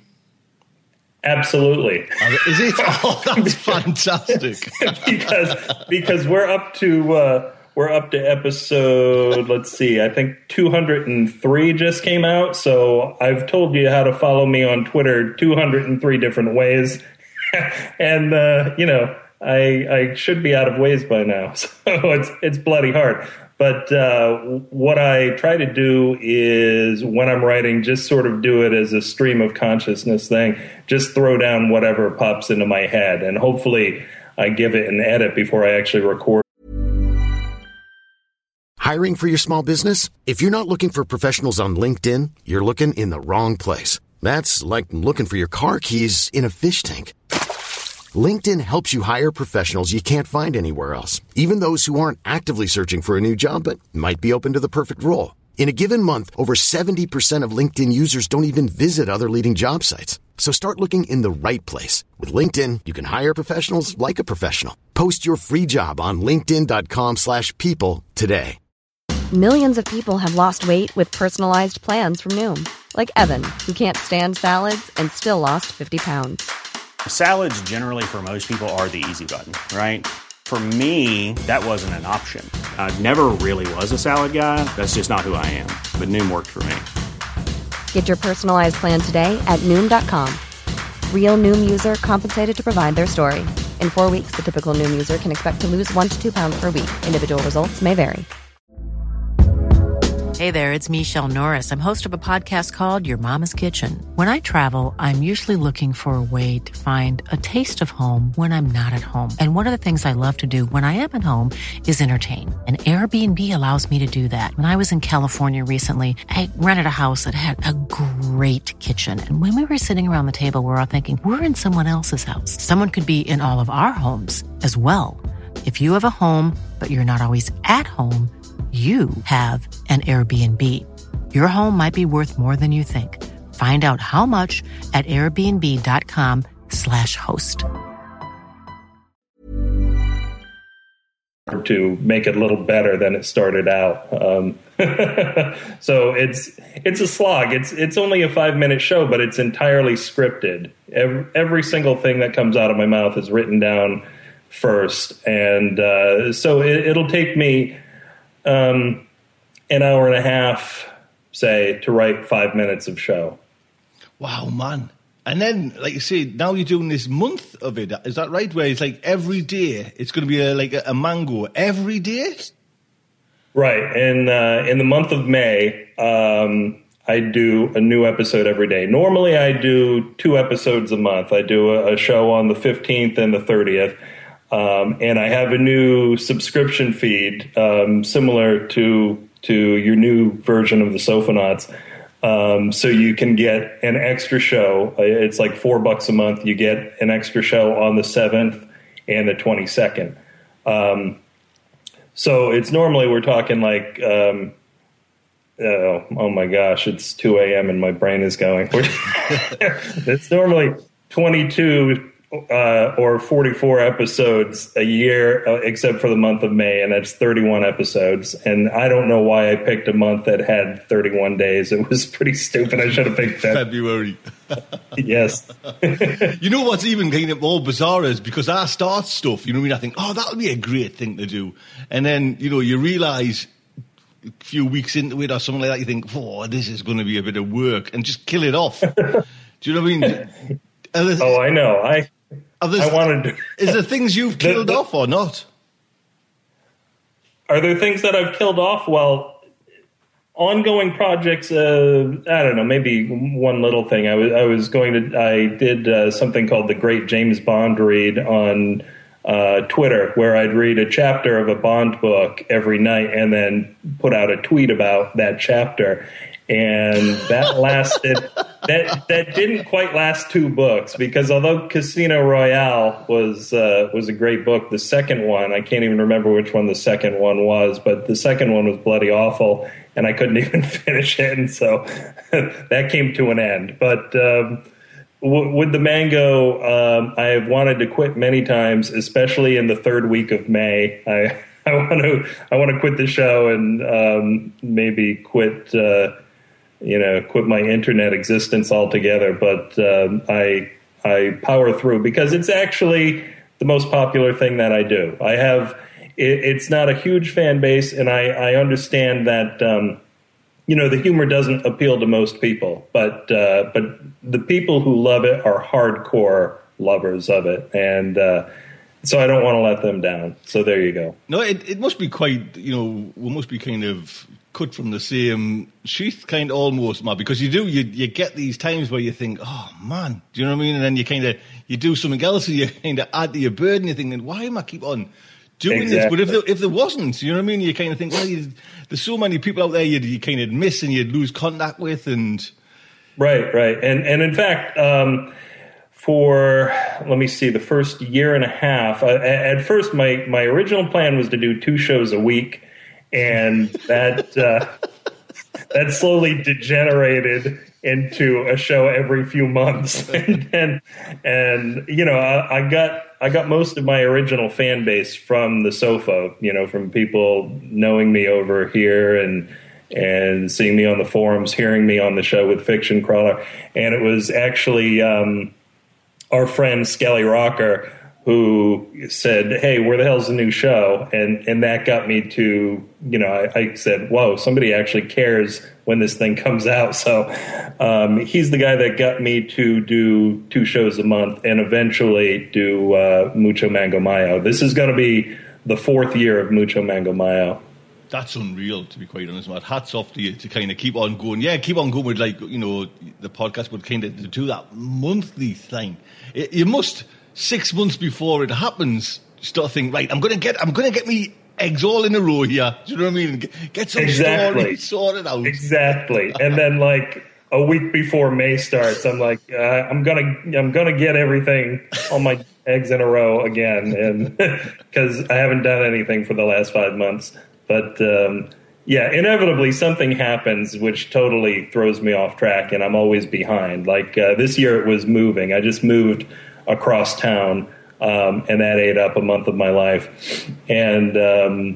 Absolutely. Is it? Oh, that's fantastic. because because we're up to uh, we're up to episode. Let's see. I think two hundred three just came out. So I've told you how to follow me on Twitter two hundred three different ways, and uh, you know I I should be out of ways by now. So it's it's bloody hard. But uh, what I try to do is when I'm writing, just sort of do it as a stream of consciousness thing. Just throw down whatever pops into my head. And hopefully I give it an edit before I actually record. Hiring for your small business? If you're not looking for professionals on LinkedIn, you're looking in the wrong place. That's like looking for your car keys in a fish tank. LinkedIn helps you hire professionals you can't find anywhere else, even those who aren't actively searching for a new job but might be open to the perfect role. In a given month, over seventy percent of LinkedIn users don't even visit other leading job sites. So start looking in the right place. With LinkedIn, you can hire professionals like a professional. Post your free job on linkedin.com slash people today. Millions of people have lost weight with personalized plans from Noom. Like Evan, who can't stand salads and still lost fifty pounds. Salads generally for most people are the easy button, right? For me, that wasn't an option. I never really was a salad guy. That's just not who I am. But Noom worked for me. Get your personalized plan today at Noom dot com. Real Noom user compensated to provide their story. In four weeks, the typical Noom user can expect to lose one to two pounds per week. Individual results may vary. Hey there, it's Michelle Norris. I'm host of a podcast called Your Mama's Kitchen. When I travel, I'm usually looking for a way to find a taste of home when I'm not at home. And one of the things I love to do when I am at home is entertain. And Airbnb allows me to do that. When I was in California recently, I rented a house that had a great kitchen. And when we were sitting around the table, we were all thinking, we're in someone else's house. Someone could be in all of our homes as well. If you have a home, but you're not always at home, you have an Airbnb. Your home might be worth more than you think. Find out how much at airbnb.com slash host. To make it a little better than it started out. Um, so it's it's a slog. It's it's only a five minute show, but it's entirely scripted. Every, every single thing that comes out of my mouth is written down first, and uh, so it, it'll take me um, an hour and a half, say, to write five minutes of show. Wow, man. And then, like you say, now you're doing this month of it. Is that right? Where it's like every day, it's going to be a, like a, a mango every day? Right. And uh, in the month of May, um, I do a new episode every day. Normally, I do two episodes a month. I do a, a show on the fifteenth and the thirtieth. Um, and I have a new subscription feed, um, similar to to your new version of the Sofanauts. Um, so you can get an extra show. It's like four bucks a month. You get an extra show on the seventh and the twenty-second. Um, so it's normally, we're talking like, um, oh, oh my gosh, it's two a.m. and my brain is going. It's normally twenty-two uh, or forty-four episodes a year, uh, except for the month of May, and that's thirty-one episodes. And I don't know why I picked a month that had thirty-one days. It was pretty stupid. I should have picked that. February. Yes. You know what's even kind of more bizarre is because I start stuff, you know what I mean? I think, oh, that'll be a great thing to do. And then, you know, you realise a few weeks into it or something like that, you think, oh, this is going to be a bit of work, and just kill it off. Do you know what I mean? Oh, I know. I... There, I wanted to. Is there things you've killed the, the, off or not? Are there things that I've killed off? Well, ongoing projects. Uh, I don't know. Maybe one little thing. I was I was going to. I did uh, something called the Great James Bond Read on uh, Twitter, where I'd read a chapter of a Bond book every night and then put out a tweet about that chapter. And that lasted, that that didn't quite last two books, because although Casino Royale was uh, was a great book, the second one, I can't even remember which one the second one was, but the second one was bloody awful, and I couldn't even finish it, and so that came to an end. But um, w- with the Mango, um, I have wanted to quit many times, especially in the third week of May. I I want to I want to quit the show and um, maybe quit. Uh, you know, quit my internet existence altogether, but um, I I power through because it's actually the most popular thing that I do. I have, it, it's not a huge fan base, and I, I understand that, um, you know, the humor doesn't appeal to most people, but uh, but the people who love it are hardcore lovers of it, and uh, so I don't want to let them down. So there you go. No, it, it must be quite, you know, we must be kind of cut from the same sheath, kind of almost, man, because you do, you you get these times where you think, oh, man, do you know what I mean? And then you kind of, you do something else and you kind of add to your burden. You're thinking, why am I keep on doing exactly. this? But if there, if there wasn't, you know what I mean? You kind of think, well, you, there's so many people out there you'd, you kind of miss and you'd lose contact with. and Right, right. And, and in fact, um, for, let me see, the first year and a half, uh, at first my, my original plan was to do two shows a week. And that uh, that slowly degenerated into a show every few months, and and, and you know I, I got I got most of my original fan base from the Sofa, you know, from people knowing me over here and and seeing me on the forums, hearing me on the show with Fiction Crawler, and it was actually um, our friend Skelly Rocker who said, hey, where the hell's the new show? And and that got me to, you know, I, I said, whoa, somebody actually cares when this thing comes out. So um, he's the guy that got me to do two shows a month and eventually do uh, Mucho Mango Mayo. This is going to be the fourth year of Mucho Mango Mayo. That's unreal, to be quite honest, Matt. Hats off to you to kind of keep on going. Yeah, keep on going with, like, you know, the podcast would kind of do that monthly thing. It, you must... Six months before it happens, start thinking, right, I'm going to get, I'm going to get me eggs all in a row here. Do you know what I mean? Get, get some exactly. stories sorted out. Exactly. And then, like a week before May starts, I'm like, uh, I'm gonna, I'm gonna get everything, all my eggs in a row again, and because I haven't done anything for the last five months. But um, Yeah, inevitably something happens which totally throws me off track, and I'm always behind. Like uh, this year it was moving. I just moved across town, um, and that ate up a month of my life. And um,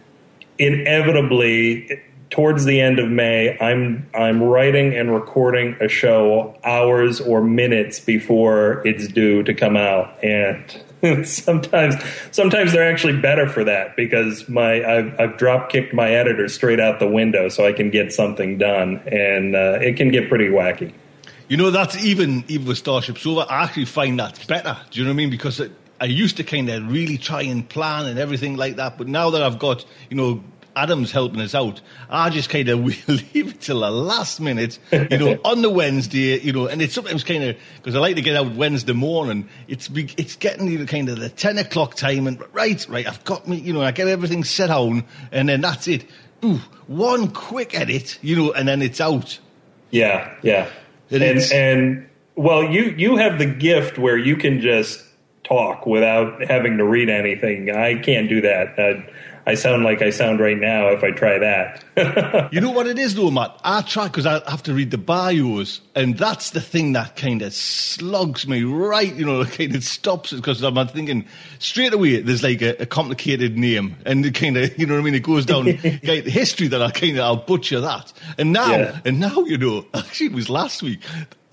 inevitably, towards the end of May, I'm I'm writing and recording a show hours or minutes before it's due to come out, and sometimes sometimes they're actually better for that because my I've, I've drop kicked my editor straight out the window so I can get something done, and uh, it can get pretty wacky. You know, that's even even with Starship Sofa, I actually find that better. Do you know what I mean? Because it, I used to kind of really try and plan and everything like that, but now that I've got, you know, Adam's helping us out, I just kind of leave it till the last minute, you know, on the Wednesday, you know, and it's sometimes kind of, because I like to get out Wednesday morning, it's it's getting, you know, kind of the ten o'clock time, and right, right, I've got me, you know, I get everything set down, and then that's it. Ooh, one quick edit, you know, and then it's out. Yeah, yeah. And, and, and well, you, you have the gift where you can just talk without having to read anything. I can't do that. Uh, I sound like I sound right now if I try that. You know what it is, though, Matt? I try because I have to read the bios, and that's the thing that kind of slugs me right, you know, kind of stops it, because I'm thinking straight away there's like a, a complicated name, and it kind of, you know what I mean, it goes down like, history that I kind of, I'll butcher that. And now, yeah. and now, you know, actually it was last week,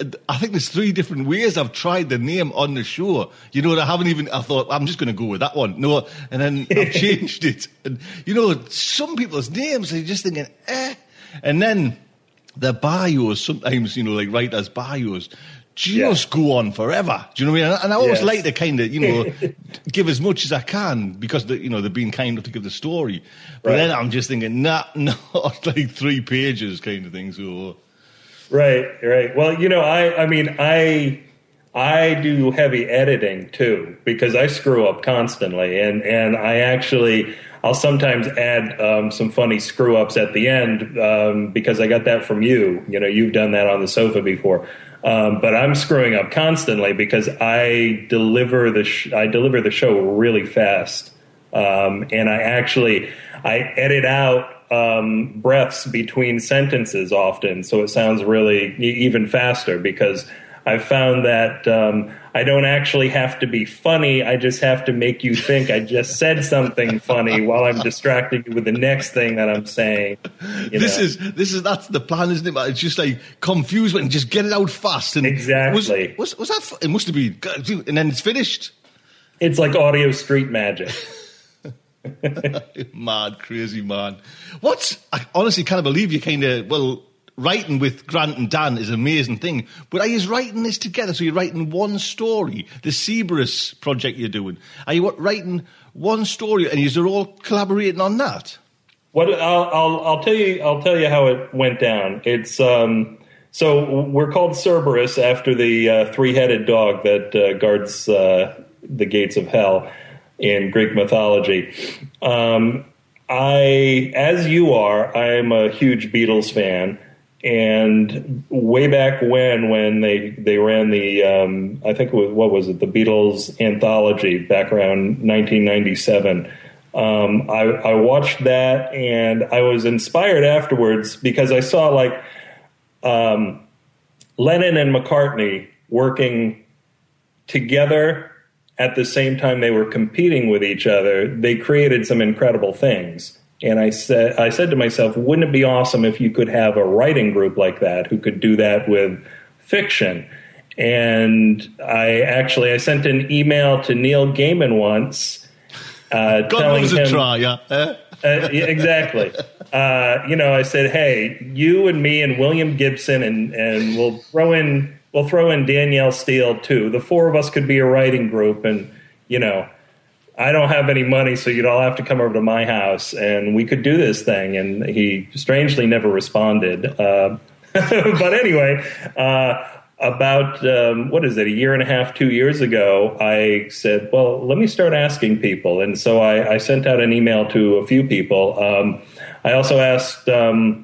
I think there's three different ways I've tried the name on the show. You know, I haven't even, I thought, I'm just going to go with that one. No, and then I've changed it. And, you know, some people's names, they're just thinking, eh. And then the bios, sometimes, you know, like writers' bios, just yeah. go on forever. Do you know what I mean? And I always yes. like to kind of, you know, give as much as I can because, the, you know, they're being kind enough to give the story. But right. then I'm just thinking, nah, not like three pages kind of thing, so... Right, right. Well, you know, I, I mean, I, I do heavy editing too because I screw up constantly, and, and I actually, I'll sometimes add um, some funny screw ups at the end um, because I got that from you. You know, you've done that on the sofa before, um, but I'm screwing up constantly because I deliver the sh- I deliver the show really fast, um, and I actually I edit out. Um, breaths between sentences often, so it sounds really e- even faster because I've found that um, I don't actually have to be funny. I just have to make you think I just said something funny while I'm distracting you with the next thing that I'm saying. You this know. is this is that's the plan, isn't it? It's just like confuse and just get it out fast. And exactly. Was, was, was that? It must have been, and then it's finished. It's like audio street magic. Mad, crazy man. What's, I honestly can't believe you kind of, well, writing with Grant and Dan is an amazing thing, but are you writing this together? So you're writing one story, the Cerberus project you're doing. Are you what, writing one story and you're all collaborating on that? What I'll, I'll, I'll tell you, I'll tell you how it went down. It's, um, so we're called Cerberus after the uh, three-headed dog that uh, guards uh, the gates of hell in Greek mythology. Um, I, as you are, I am a huge Beatles fan. And way back when, when they, they ran the, um, I think, it was, what was it, the Beatles anthology back around nineteen ninety-seven, um, I, I watched that and I was inspired afterwards because I saw like um, Lennon and McCartney working together at the same time they were competing with each other. They created some incredible things. And I said, I said to myself, wouldn't it be awesome if you could have a writing group like that who could do that with fiction? And I actually, I sent an email to Neil Gaiman once. Uh, God telling loves him, a try, yeah. uh, exactly. Uh, you know, I said, hey, you and me and William Gibson, and, and we'll throw in, we'll throw in Danielle Steele too. The four of us could be a writing group, and you know, I don't have any money, so you'd all have to come over to my house, and we could do this thing. And he strangely never responded. Uh, but anyway, uh, about, um, what is it, a year and a half, two years ago, I said, well, let me start asking people. And so I, I sent out an email to a few people. Um, I also asked um,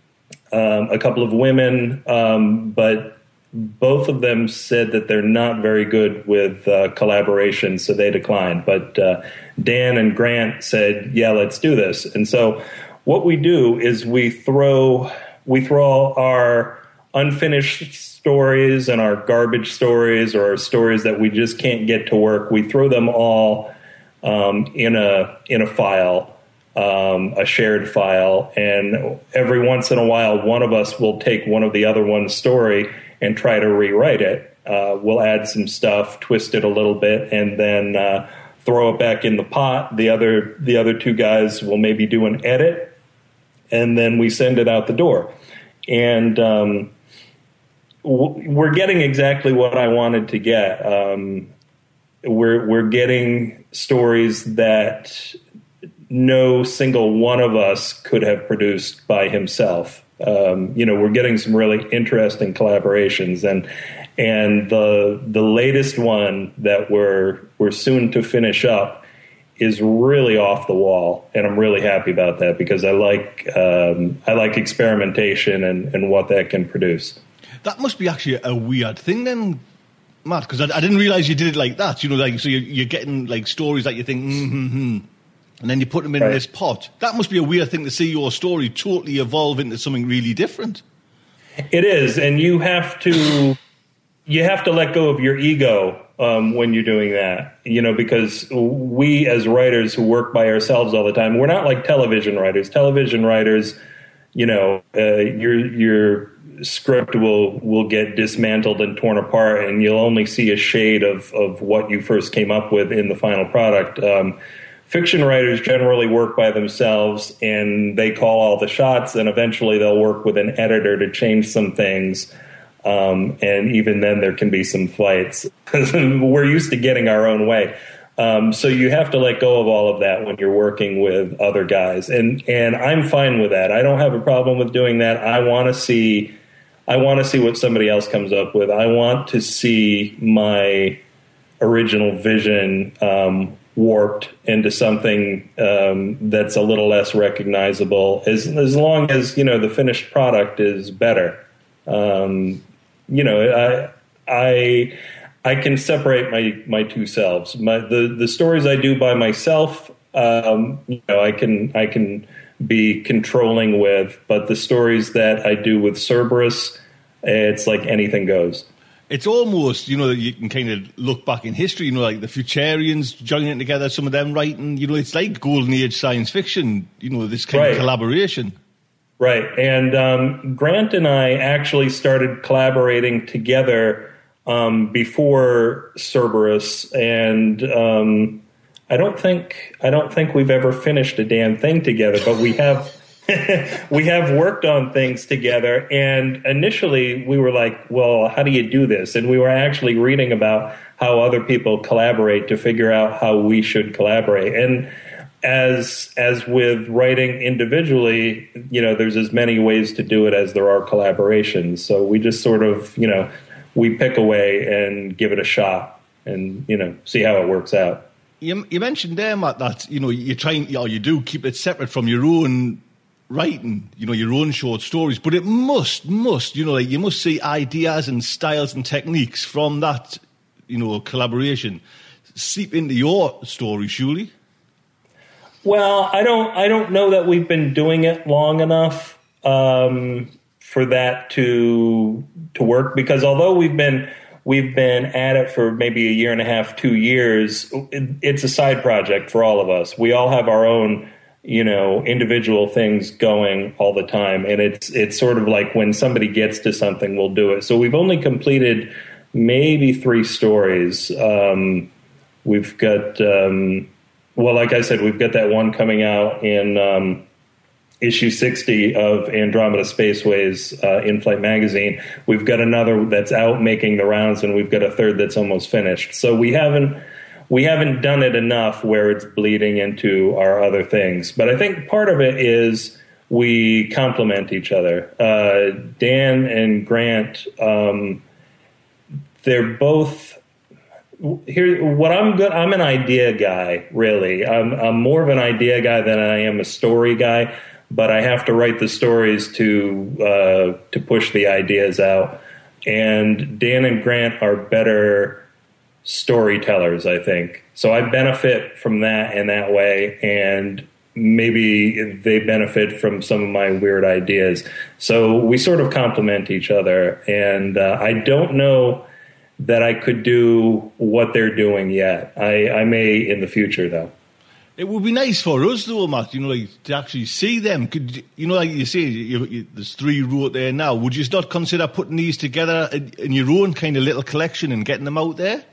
um, a couple of women, um, but both of them said that they're not very good with uh, collaboration, so they declined. But uh, Dan and Grant said, yeah, let's do this. And so what we do is we throw we throw our unfinished stories and our garbage stories or our stories that we just can't get to work. We throw them all um, in a in a file. Um, a shared file, and every once in a while, one of us will take one of the other one's story and try to rewrite it. Uh, we'll add some stuff, twist it a little bit, and then uh, throw it back in the pot. The other the other two guys will maybe do an edit, and then we send it out the door. And um, w- we're getting exactly what I wanted to get. Um, we're we're getting stories that no single one of us could have produced by himself. Um, you know, we're getting some really interesting collaborations, and and the the latest one that we're we're soon to finish up is really off the wall, and I'm really happy about that because I like um, I like experimentation and, and what that can produce. That must be actually a weird thing then, Matt, because I, I didn't realize you did it like that. You know, like so you're, you're getting like stories that you think. Mm-hmm. And then you put them in right. this pot. That must be a weird thing to see your story totally evolve into something really different. It is, and you have to you have to let go of your ego um, when you're doing that. You know, because we as writers who work by ourselves all the time, we're not like television writers. Television writers, you know, uh, your your script will will get dismantled and torn apart, and you'll only see a shade of of what you first came up with in the final product. Um, Fiction writers generally work by themselves, and they call all the shots, and eventually they'll work with an editor to change some things. Um, and even then there can be some fights. We're used to getting our own way. Um, so you have to let go of all of that when you're working with other guys. And, and I'm fine with that. I don't have a problem with doing that. I want to see, I want to see what somebody else comes up with. I want to see my original vision, um, warped into something um, that's a little less recognizable, as as long as, you know, the finished product is better. Um, you know, I I I can separate my my two selves. My the the stories I do by myself, um, you know, I can I can be controlling with, but the stories that I do with Cerberus, it's like anything goes. It's almost, you know, you can kind of look back in history, you know, like the Futurians joining together, some of them writing, you know, it's like golden age science fiction, you know, this kind right. of collaboration. Right. And um, Grant and I actually started collaborating together um, before Cerberus. And um, I don't think I don't think we've ever finished a damn thing together, but we have we have worked on things together. And initially we were like, well, how do you do this? And we were actually reading about how other people collaborate to figure out how we should collaborate. And as as with writing individually, you know, there's as many ways to do it as there are collaborations. So we just sort of, you know, we pick away and give it a shot and, you know, see how it works out. You, you mentioned there, Matt, that, you know, you're trying, or you do keep it separate from your own writing, you know, your own short stories, but it must, must, you know, like you must see ideas and styles and techniques from that, you know, collaboration seep into your story, surely? Well, I don't, I don't know that we've been doing it long enough um, for that to to work. Because although we've been we've been at it for maybe a year and a half, two years, it, it's a side project for all of us. We all have our own, you know, individual things going all the time. And it's it's sort of like when somebody gets to something, we'll do it. So we've only completed maybe three stories. Um, we've got, um, well, like I said, we've got that one coming out in um, issue sixty of Andromeda Spaceways uh, In-Flight magazine. We've got another that's out making the rounds, and we've got a third that's almost finished. So we haven't we haven't done it enough where it's bleeding into our other things. But I think part of it is we complement each other. Uh, Dan and Grant, um, they're both here. What I'm good. I'm an idea guy, really. I'm, I'm more of an idea guy than I am a story guy. But I have to write the stories to uh, to push the ideas out. And Dan and Grant are better storytellers, I think. So I benefit from that in that way. And maybe they benefit from some of my weird ideas. So we sort of complement each other. And uh, I don't know that I could do what they're doing yet. I, I may in the future, though. It would be nice for us, though, Matt, you know, like, to actually see them. Could, you know, like you say, you, you, there's three wrote there now. Would you not consider putting these together in, in your own kind of little collection and getting them out there?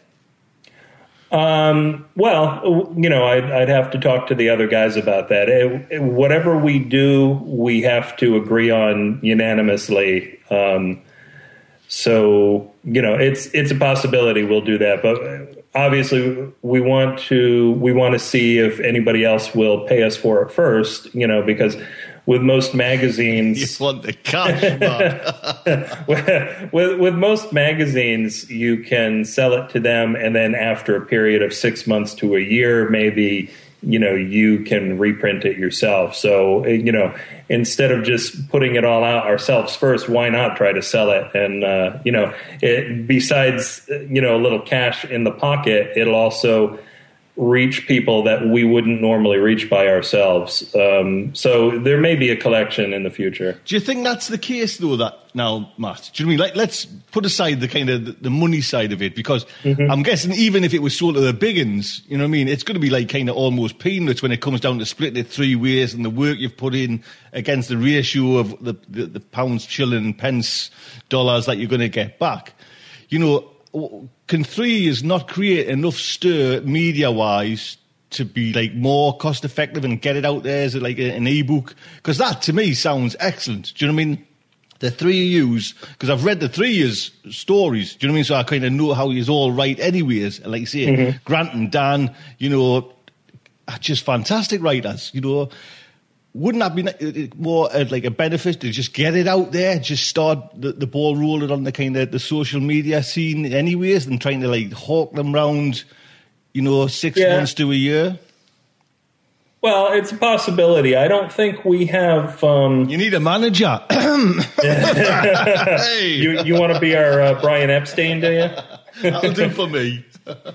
Um, well, you know, I'd, I'd have to talk to the other guys about that. It, it, whatever we do, we have to agree on unanimously. Um, so, you know, it's it's a possibility we'll do that. But obviously, we want to we want to see if anybody else will pay us for it first. You know, because with most magazines, you want the cash, man. with, with with most magazines, you can sell it to them, and then after a period of six months to a year, maybe, you know, you can reprint it yourself. So, you know, instead of just putting it all out ourselves first, why not try to sell it? And, uh, you know, it, besides, you know, a little cash in the pocket, it'll also reach people that we wouldn't normally reach by ourselves. Um, so there may be a collection in the future. Do you think that's the case, though, that now, Matt? Do you know what I mean? Like, let's put aside the kind of the, the money side of it, because mm-hmm. I'm guessing even if it was sold to the big uns, you know what I mean, it's going to be like kind of almost peanuts when it comes down to splitting it three ways and the work you've put in against the ratio of the, the, the pounds, shilling, pence, dollars that you're going to get back. You know, can three years not create enough stir media-wise to be like more cost-effective and get it out there as like an e-book? Because that, to me, sounds excellent. Do you know what I mean? The three of yous, because I've read the three years stories, do you know what I mean? So I kind of know how you all write anyways. Like you say, mm-hmm. Grant and Dan, you know, are just fantastic writers, you know. Wouldn't that be more like a benefit to just get it out there, just start the, the ball rolling on the kind of the social media scene anyways, than trying to like hawk them round, you know, six yeah. months to a year? Well, it's a possibility. I don't think we have... Um... You need a manager. Hey. You, you want to be our uh, Brian Epstein, do you? That'll do for me.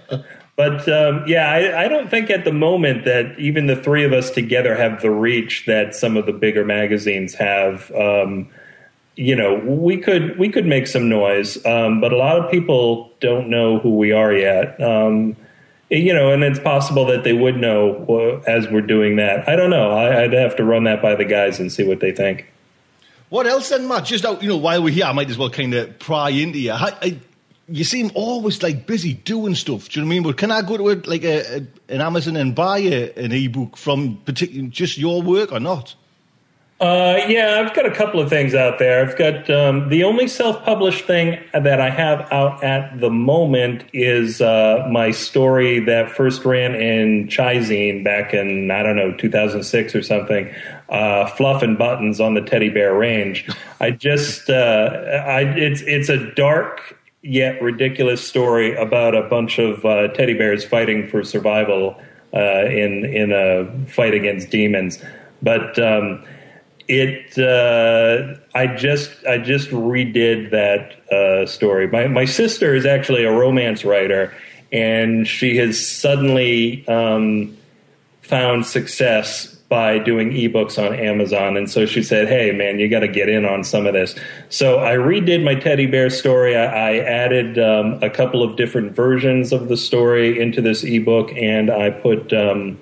But, um, yeah, I, I don't think at the moment that even the three of us together have the reach that some of the bigger magazines have. Um, you know, we could we could make some noise, um, but a lot of people don't know who we are yet. Um, you know, and it's possible that they would know as we're doing that. I don't know. I, I'd have to run that by the guys and see what they think. What else then, Matt? Just out, you know, while we're here, I might as well kind of pry into you. I, I, You seem always like busy doing stuff. Do you know what I mean? But can I go to a, like a, a, an Amazon and buy a, an ebook from particular just your work or not? Uh, yeah, I've got a couple of things out there. I've got um, the only self-published thing that I have out at the moment is uh, my story that first ran in Chizine back in, I don't know, two thousand six or something. Uh, Fluff and Buttons on the Teddy Bear Range. I just, uh, I it's it's a dark yet ridiculous story about a bunch of uh, teddy bears fighting for survival uh, in in a fight against demons. But um, it, uh, I just I just redid that uh, story. My my sister is actually a romance writer, and she has suddenly um, found success by doing ebooks on Amazon. And so she said, hey, man, you got to get in on some of this. So I redid my teddy bear story. I, I added um, a couple of different versions of the story into this ebook, and I put, um,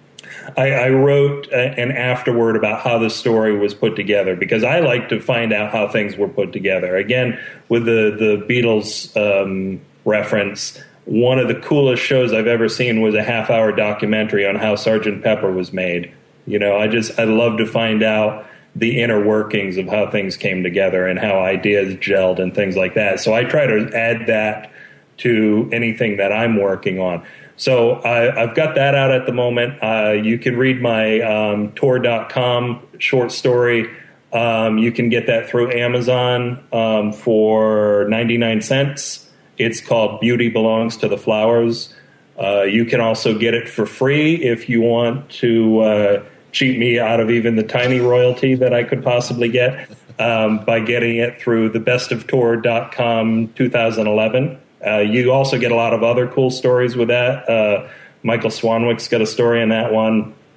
I, I wrote a, an afterword about how the story was put together, because I like to find out how things were put together. Again, with the, the Beatles um, reference, one of the coolest shows I've ever seen was a half-hour documentary on how Sergeant Pepper was made. You know, I just, I love to find out the inner workings of how things came together and how ideas gelled and things like that. So I try to add that to anything that I'm working on. So I, I've got that out at the moment. Uh, you can read my um, Tor dot com short story. Um, you can get that through Amazon um, for ninety-nine cents. It's called Beauty Belongs to the Flowers. Uh, you can also get it for free if you want to uh, cheat me out of even the tiny royalty that I could possibly get um, by getting it through the best of tor dot com twenty eleven. Uh, you also get a lot of other cool stories with that. Uh, Michael Swanwick's got a story in that one.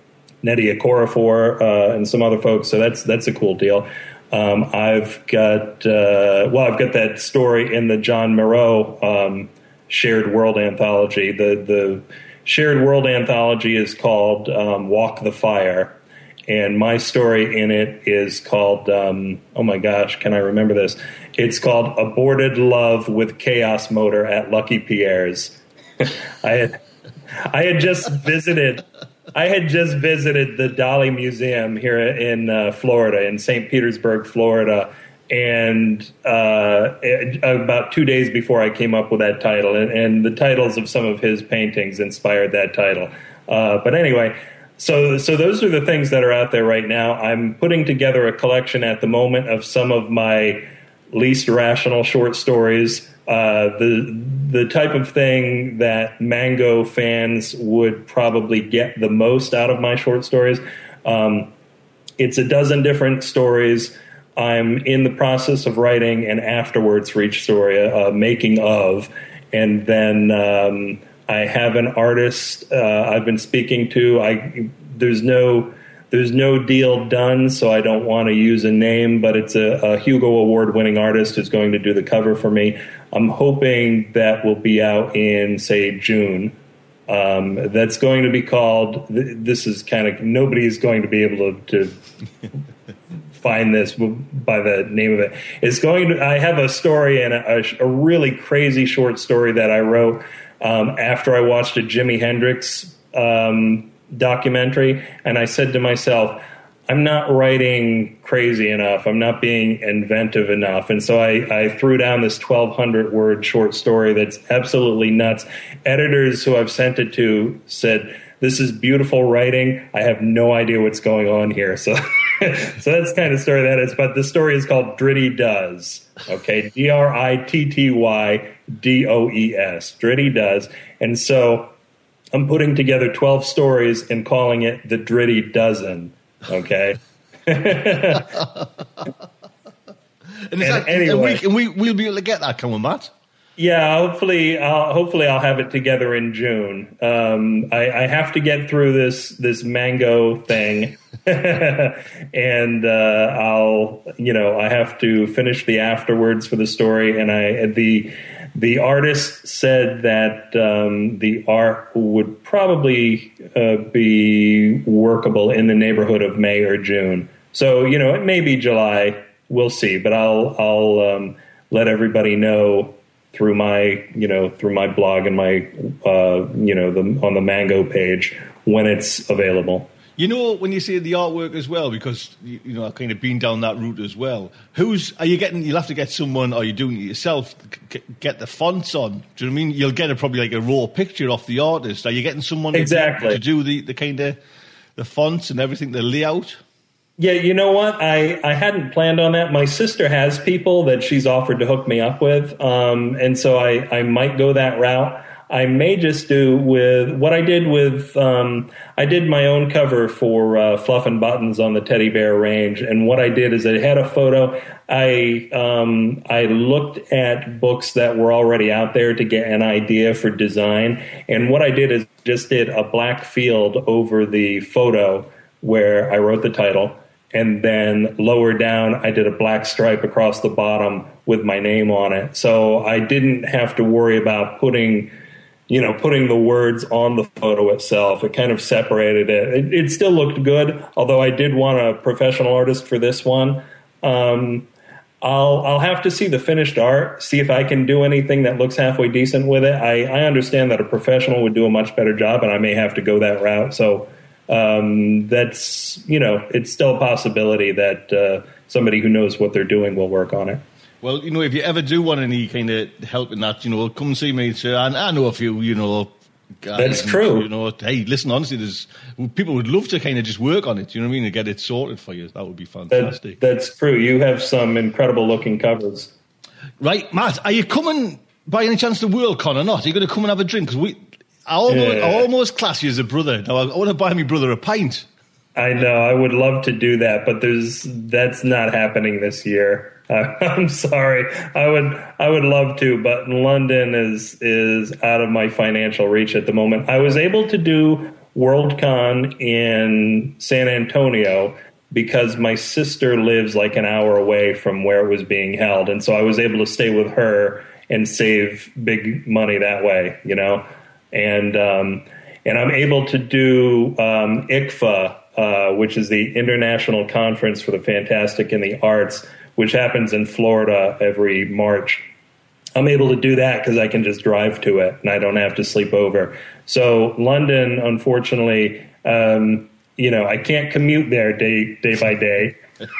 Nnedi Okorafor uh, and some other folks. So that's that's a cool deal. Um, I've got uh, well, I've got that story in the John Moreau um, Shared World Anthology. The the Shared World Anthology is called um, Walk the Fire, and my story in it is called um, oh my gosh, can I remember this? It's called Aborted Love with Chaos Motor at Lucky Pierre's. I had I had just visited. I had just visited the Dali Museum here in uh, Florida, in Saint Petersburg, Florida, and uh, it, about two days before I came up with that title, and, and the titles of some of his paintings inspired that title. Uh, but anyway, so so those are the things that are out there right now. I'm putting together a collection at the moment of some of my least rational short stories. Uh, the the type of thing that Mango fans would probably get the most out of my short stories. Um, it's a dozen different stories. I'm in the process of writing an afterwards for each story, a, a making of, and then um, I have an artist uh, I've been speaking to. I there's no. There's no deal done, so I don't want to use a name, but it's a, a Hugo Award-winning artist who's going to do the cover for me. I'm hoping that will be out in, say, June. Um, that's going to be called, this is kind of, nobody is going to be able to, to find this by the name of it. It's going to, I have a story and a, a really crazy short story that I wrote um, after I watched a Jimi Hendrix um documentary, and I said to myself, I'm not writing crazy enough. I'm not being inventive enough. And so I, I threw down this twelve hundred word short story that's absolutely nuts. Editors who I've sent it to said, this is beautiful writing. I have no idea what's going on here. So, so that's the kind of story that is. But the story is called Dritty Does. Okay, D R I T T Y D O E S. Dritty Does. And so I'm putting together twelve stories and calling it the Dritty Dozen. Okay. and, and that, anyway, and, we, and we, we'll be able to get that, can we, Matt? Yeah, hopefully, I'll, hopefully I'll have it together in June. Um, I, I have to get through this this Mango thing, and uh, I'll, you know, I have to finish the afterwards for the story. And I the the artist said that um, the art would probably uh, be workable in the neighborhood of May or June. So, you know, it may be July. We'll see, but I'll I'll um, let everybody know through my, you know, through my blog and my, uh, you know, the, on the Mango page when it's available. You know, when you say the artwork as well, because, you, you know, I've kind of been down that route as well. Who's, are you getting, you'll have to get someone, or are you doing it yourself, get the fonts on? Do you know what I mean? You'll get a, probably like a raw picture off the artist. Are you getting someone exactly. to, to do the, the kind of, the fonts and everything, the layout? Yeah, you know what? I, I hadn't planned on that. My sister has people that she's offered to hook me up with, um, and so I, I might go that route. I may just do with what I did with, um, I did my own cover for uh, Fluff and Buttons on the Teddy Bear range, and what I did is I had a photo. I um, I looked at books that were already out there to get an idea for design, and what I did is just did a black field over the photo where I wrote the title. And then lower down, I did a black stripe across the bottom with my name on it. So I didn't have to worry about putting, you know, putting the words on the photo itself. It kind of separated it. It, it still looked good, although I did want a professional artist for this one. Um, I'll I'll have to see the finished art, see if I can do anything that looks halfway decent with it. I, I understand that a professional would do a much better job, and I may have to go that route. So. Um, that's, you know, it's still a possibility that uh, somebody who knows what they're doing will work on it. Well, you know, if you ever do want any kind of help in that, you know, come see me. Too. And I know a few, you know, guys. That's true. You know, hey, listen, honestly, there's people would love to kind of just work on it. You know what I mean? And get it sorted for you. That would be fantastic. That, that's true. You have some incredible looking covers. Right, Matt, are you coming by any chance to WorldCon or not? Are you going to come and have a drink? Because we... I almost, yeah. I almost class you as a brother. Now, I want to buy my brother a pint. I know. I would love to do that, but there's that's not happening this year. Uh, I'm sorry. I would I would love to, but London is is out of my financial reach at the moment. I was able to do Worldcon in San Antonio because my sister lives like an hour away from where it was being held. And so I was able to stay with her and save big money that way, you know. And um, and I'm able to do um, I C F A, uh, which is the International Conference for the Fantastic and the Arts, which happens in Florida every March. I'm able to do that because I can just drive to it and I don't have to sleep over. So London, unfortunately, um, you know, I can't commute there day day by day.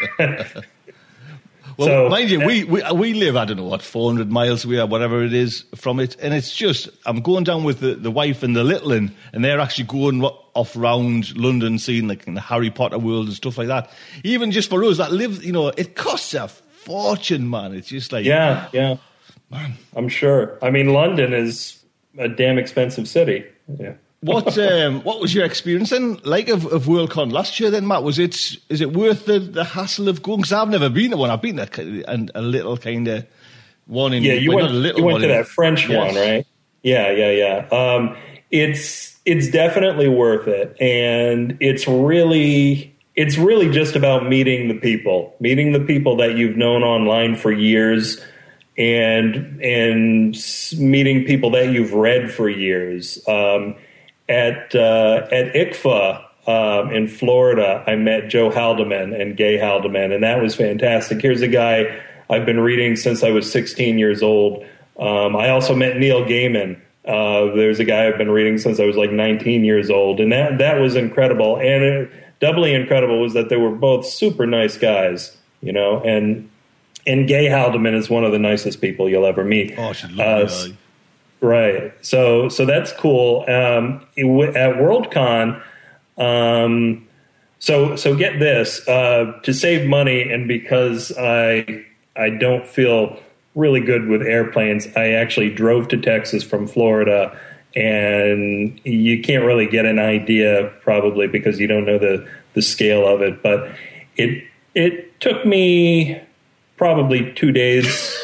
Well, so, mind you, we, we we live, I don't know what, four hundred miles away or whatever it is from it. And it's just, I'm going down with the, the wife and the little one, and they're actually going off around London, seeing like in the Harry Potter world and stuff like that. Even just for us that live, you know, it costs a fortune, man. It's just like... Yeah, yeah. Man. I'm sure. I mean, London is a damn expensive city. Yeah. What um, what was your experience then, like of, of Worldcon last year then, Matt? Was it is it worth the, the hassle of going? Because I've never been to one. I've been to a, a little kind of one in. Yeah, you well, went. Not a little you went one to in, that French yes. one, right? Yeah, yeah, yeah. Um, it's it's definitely worth it, and it's really it's really just about meeting the people, meeting the people that you've known online for years. And and meeting people that you've read for years. Um, at uh, at I C F A um, in Florida, I met Joe Haldeman and Gay Haldeman, and that was fantastic. Here's a guy I've been reading since I was sixteen years old. Um, I also met Neil Gaiman. Uh, there's a guy I've been reading since I was like nineteen years old, and that that was incredible. And it, doubly incredible was that they were both super nice guys, you know, and. And Gay Haldeman is one of the nicest people you'll ever meet. Oh, she's lovely. Uh, right. So, so that's cool. Um, it, at Worldcon, um, so so get this: uh, to save money, and because I I don't feel really good with airplanes, I actually drove to Texas from Florida, and you can't really get an idea probably because you don't know the the scale of it, but it it took me. Probably two days.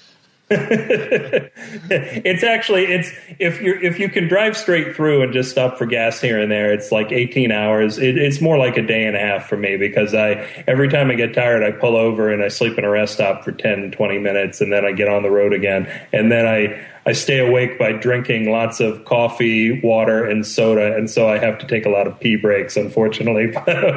It's actually it's if you if you can drive straight through and just stop for gas here and there, it's like eighteen hours. It, it's more like a day and a half for me because I every time I get tired, I pull over and I sleep in a rest stop for ten, twenty minutes, and then I get on the road again, and then I I stay awake by drinking lots of coffee, water, and soda, and so I have to take a lot of pee breaks, unfortunately.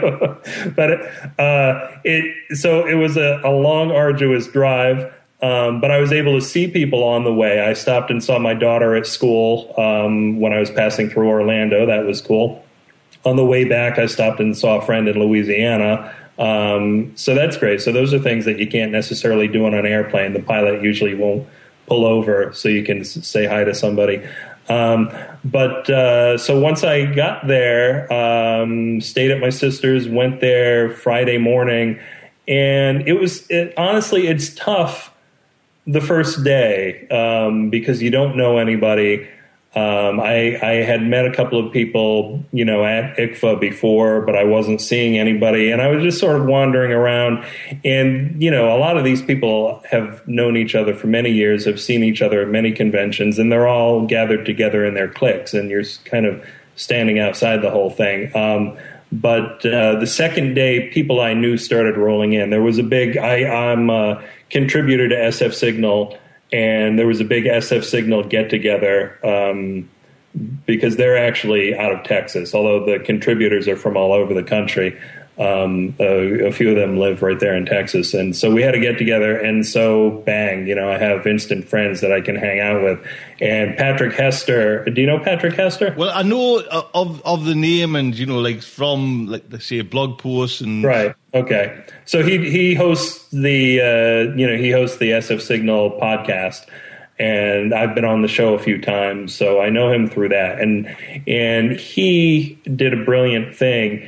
But uh, it so it was a, a long, arduous drive. Um, but I was able to see people on the way. I stopped and saw my daughter at school um, when I was passing through Orlando. That was cool. On the way back, I stopped and saw a friend in Louisiana. Um, so that's great. So those are things that you can't necessarily do on an airplane. The pilot usually won't pull over so you can s- say hi to somebody. Um, but uh, so once I got there, um, stayed at my sister's, went there Friday morning. And it was it, honestly, it's tough. The first day, um, because you don't know anybody. Um, I, I had met a couple of people, you know, at I C F A before, but I wasn't seeing anybody. And I was just sort of wandering around. And, you know, a lot of these people have known each other for many years, have seen each other at many conventions, and they're all gathered together in their cliques. And you're kind of standing outside the whole thing. Um, But uh, the second day, people I knew started rolling in. There was a big, I, I'm a contributor to S F Signal, and there was a big S F Signal get-together um, because they're actually out of Texas, although the contributors are from all over the country. Um, a, a few of them live right there in Texas. And so we had to get together. And so, bang, you know, I have instant friends that I can hang out with. And Patrick Hester, do you know Patrick Hester? Well, I know of of the name and, you know, like from, like, let's say, blog posts and... Right. Okay. So he he hosts the, uh, you know, he hosts the S F Signal podcast. And I've been on the show a few times, so I know him through that. And and he did a brilliant thing.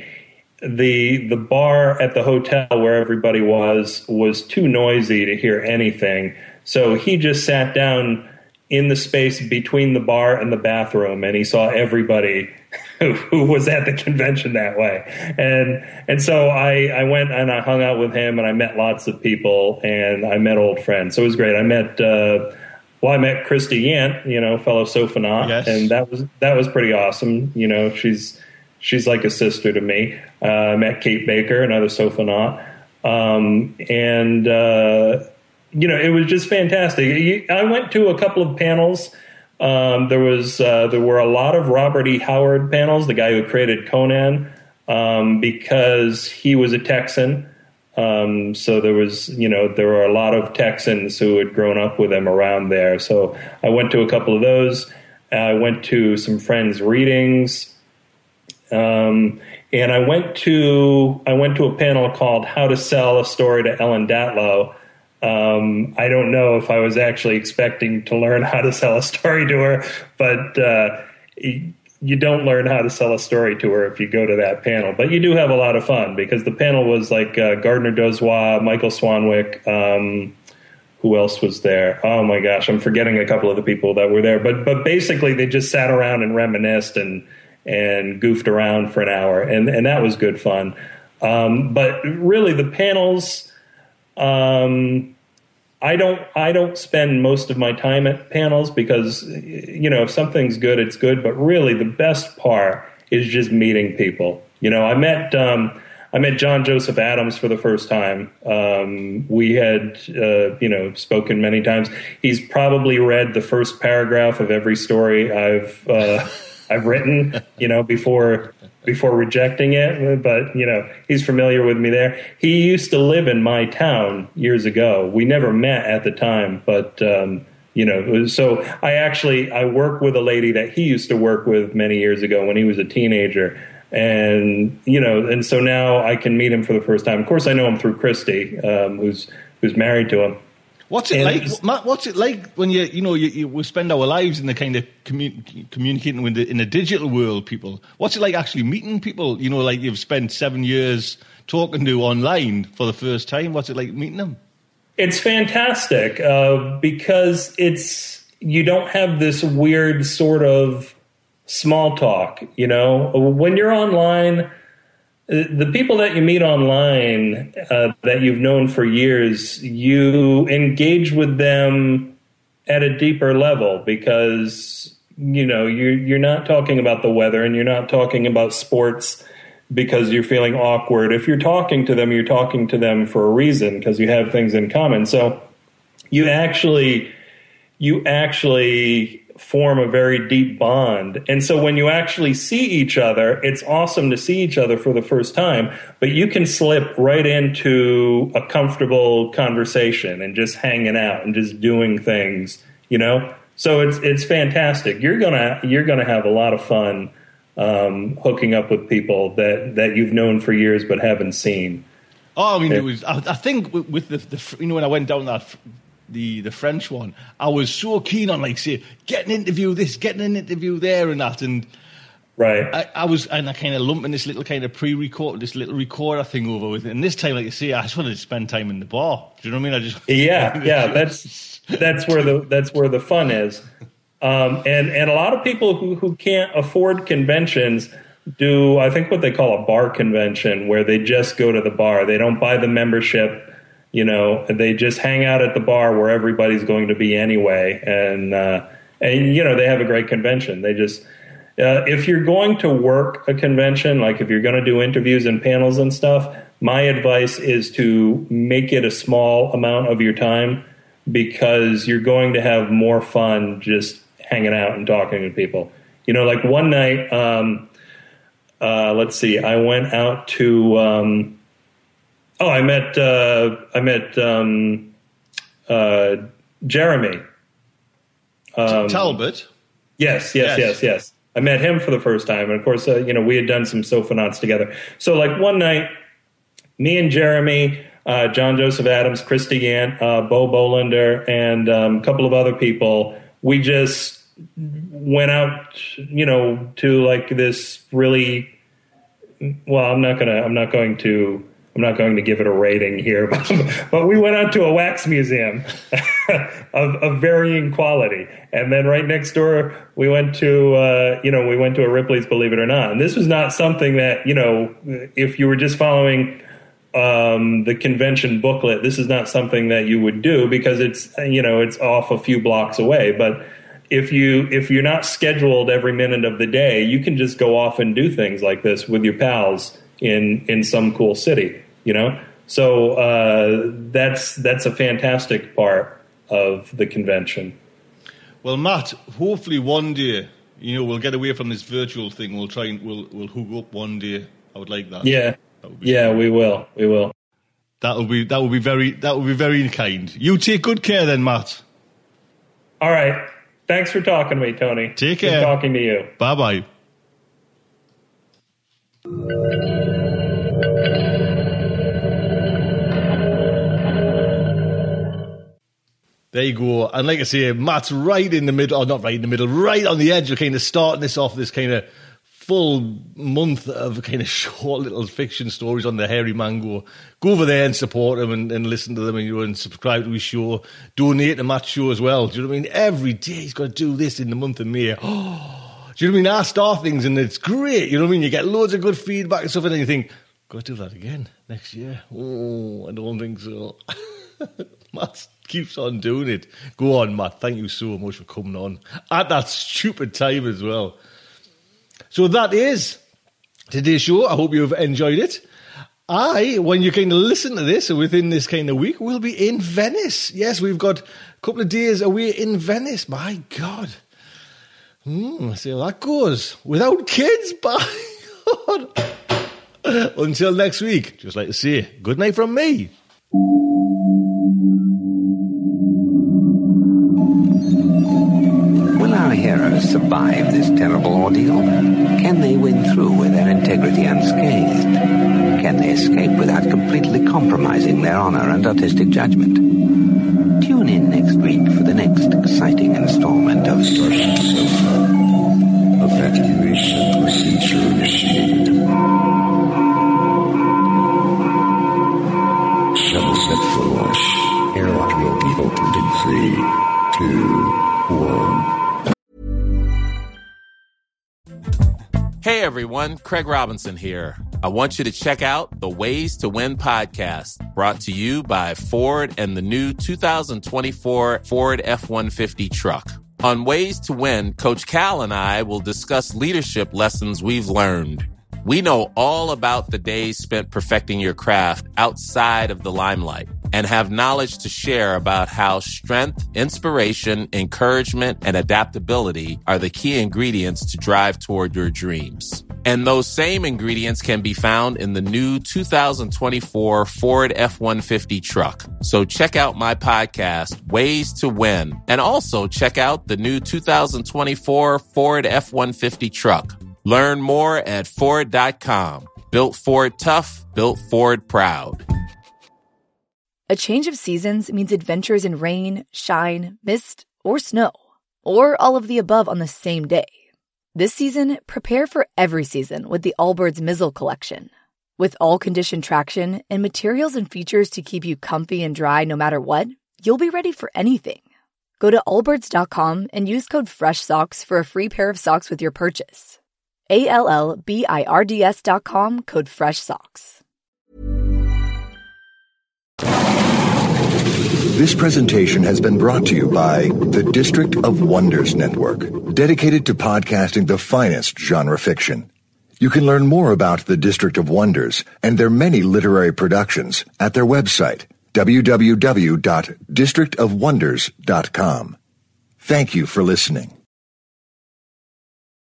The the bar at the hotel where everybody was was too noisy to hear anything. So he just sat down in the space between the bar and the bathroom, and he saw everybody who, who was at the convention that way. And and so I, I went and I hung out with him, and I met lots of people, and I met old friends. So it was great. I met uh, well, I met Christy Yant, you know, fellow Sophonaut, yes. and that was that was pretty awesome. You know, she's she's like a sister to me. Uh, I met Kate Baker, another Sophonaut. Um, and, uh, you know, it was just fantastic. I went to a couple of panels. Um, there was uh, there were a lot of Robert E. Howard panels, the guy who created Conan, um, because he was a Texan. Um, so there was, you know, there were a lot of Texans who had grown up with him around there. So I went to a couple of those. I went to some friends' readings. Um, and I went to, I went to a panel called How to Sell a Story to Ellen Datlow. Um, I don't know if I was actually expecting to learn how to sell a story to her, but, uh, you don't learn how to sell a story to her if you go to that panel, but you do have a lot of fun because the panel was like uh, Gardner Dozois, Michael Swanwick. Um, who else was there? Oh my gosh, I'm forgetting a couple of the people that were there. But but basically, they just sat around and reminisced and and goofed around for an hour, and and that was good fun. Um, but really, the panels. Um, I don't I don't spend most of my time at panels because, you know, if something's good, it's good. But really, the best part is just meeting people. You know, I met um, I met John Joseph Adams for the first time. Um, we had, uh, you know, spoken many times. He's probably read the first paragraph of every story I've uh, I've written, you know, before before rejecting it. But, you know, he's familiar with me there. He used to live in my town years ago. We never met at the time, but, um, you know, it was, so I actually, I work with a lady that he used to work with many years ago when he was a teenager. And, you know, and so now I can meet him for the first time. Of course, I know him through Christy, um, who's, who's married to him. What's it and like, Matt? What's it like when you, you know, you, you, we spend our lives in the kind of commun- communicating with the, in a digital world, people? What's it like actually meeting people? You know, like you've spent seven years talking to online for the first time. What's it like meeting them? It's fantastic uh, because it's you don't have this weird sort of small talk. You know, when you're online. The people that you meet online uh, that you've known for years, you engage with them at a deeper level because, you know, you're, you're not talking about the weather and you're not talking about sports because you're feeling awkward. If you're talking to them, you're talking to them for a reason because you have things in common. So you actually, you actually form a very deep bond. And so when you actually see each other, it's awesome to see each other for the first time, but you can slip right into a comfortable conversation and just hanging out and just doing things, you know? So it's it's fantastic. You're gonna you're gonna have a lot of fun um, hooking up with people that, that you've known for years but haven't seen. Oh, I mean, it was. I, I think with the, the you know when I went down that. The, the French one, I was so keen on, like, say, get an interview this, getting an interview there and that. And right. I, I was, and I kind of lumping this little kind of pre-record, this little recorder thing over with it. And this time, like you say, I just wanted to spend time in the bar. Do you know what I mean? I just Yeah, yeah, that's that's where the that's where the fun is. Um, and, and a lot of people who, who can't afford conventions do, I think, what they call a bar convention, where they just go to the bar. They don't buy the membership. You know, they just hang out at the bar where everybody's going to be anyway. And, uh, and you know, they have a great convention. They just, uh, if you're going to work a convention, like if you're going to do interviews and panels and stuff, my advice is to make it a small amount of your time because you're going to have more fun just hanging out and talking to people. You know, like one night, um, uh, let's see, I went out to, um, Oh, I met uh, I met um, uh, Jeremy um, Talbot. Yes, yes, yes, yes, yes. I met him for the first time, and of course, uh, you know, we had done some Sophonauts together. So, like one night, me and Jeremy, uh, John Joseph Adams, Christy Yant, uh, Bo Bolander, and um, a couple of other people, we just went out, you know, to like this really. Well, I'm not gonna. I'm not going to. I'm not going to give it a rating here, but, but we went out to a wax museum of, of varying quality. And then right next door, we went to, uh, you know, we went to a Ripley's Believe It or Not. And this was not something that, you know, if you were just following um, the convention booklet, this is not something that you would do because it's, you know, it's off a few blocks away. But if you if you're not scheduled every minute of the day, you can just go off and do things like this with your pals in in some cool city, you know. So uh, that's that's a fantastic part of the convention. Well, Matt, hopefully one day, you know, we'll get away from this virtual thing. We'll try and we'll we'll hook up one day. I would like that. Yeah, that yeah, fun. we will, we will. That will be that will be very that will be very kind. You take good care then, Matt. All right. Thanks for talking to me, Tony. Take care. Good talking to you. Bye bye. There you go. And like I say, Matt's right in the middle, or not right in the middle, right on the edge of kind of starting this off, this kind of full month of kind of short little fiction stories on the Hairy Mango. Go over there and support him and, and listen to them and, you know, and subscribe to his show. Donate to Matt's show as well. Do you know what I mean? Every day he's got to do this in the month of May. Oh, do you know what I mean? I start things and it's great. You know what I mean? You get loads of good feedback and stuff, and then you think, got to do that again next year. Oh, I don't think so. Matt keeps on doing it. Go on, Matt. Thank you so much for coming on at that stupid time as well. So that is today's show. I hope you've enjoyed it. I, when you kind of listen to this within this kind of week, we'll be in Venice. Yes, we've got a couple of days away in Venice. My God. Hmm, see how that goes. Without kids, by God. Until next week, just like to say, good night from me. Will our heroes survive this terrible ordeal? Can they win through with their integrity unscathed? Can they escape without completely compromising their honor and artistic judgment? Tune in next week for the next exciting installment of Starship Sofa. Evacuation procedure initiated. Shuttle set for launch. Airlock will be opened in three, two, one. Hey everyone, Craig Robinson here. I want you to check out the Ways to Win podcast, brought to you by Ford and the new two thousand twenty-four Ford F one fifty truck. On Ways to Win, Coach Cal and I will discuss leadership lessons we've learned. We know all about the days spent perfecting your craft outside of the limelight and have knowledge to share about how strength, inspiration, encouragement, and adaptability are the key ingredients to drive toward your dreams. And those same ingredients can be found in the new two thousand twenty-four Ford F one fifty truck. So check out my podcast, Ways to Win, and also check out the new two thousand twenty-four Ford F one fifty truck. Learn more at Ford dot com. Built Ford tough, built Ford proud. A change of seasons means adventures in rain, shine, mist, or snow, or all of the above on the same day. This season, prepare for every season with the Allbirds Mizzle collection. With all-condition traction and materials and features to keep you comfy and dry no matter what, you'll be ready for anything. Go to allbirds dot com and use code FRESHSOCKS for a free pair of socks with your purchase. A L L B I R D S dot com, code FRESHSOCKS. This presentation has been brought to you by the District of Wonders Network, dedicated to podcasting the finest genre fiction. You can learn more about the District of Wonders and their many literary productions at their website, w w w dot district of wonders dot com. Thank you for listening.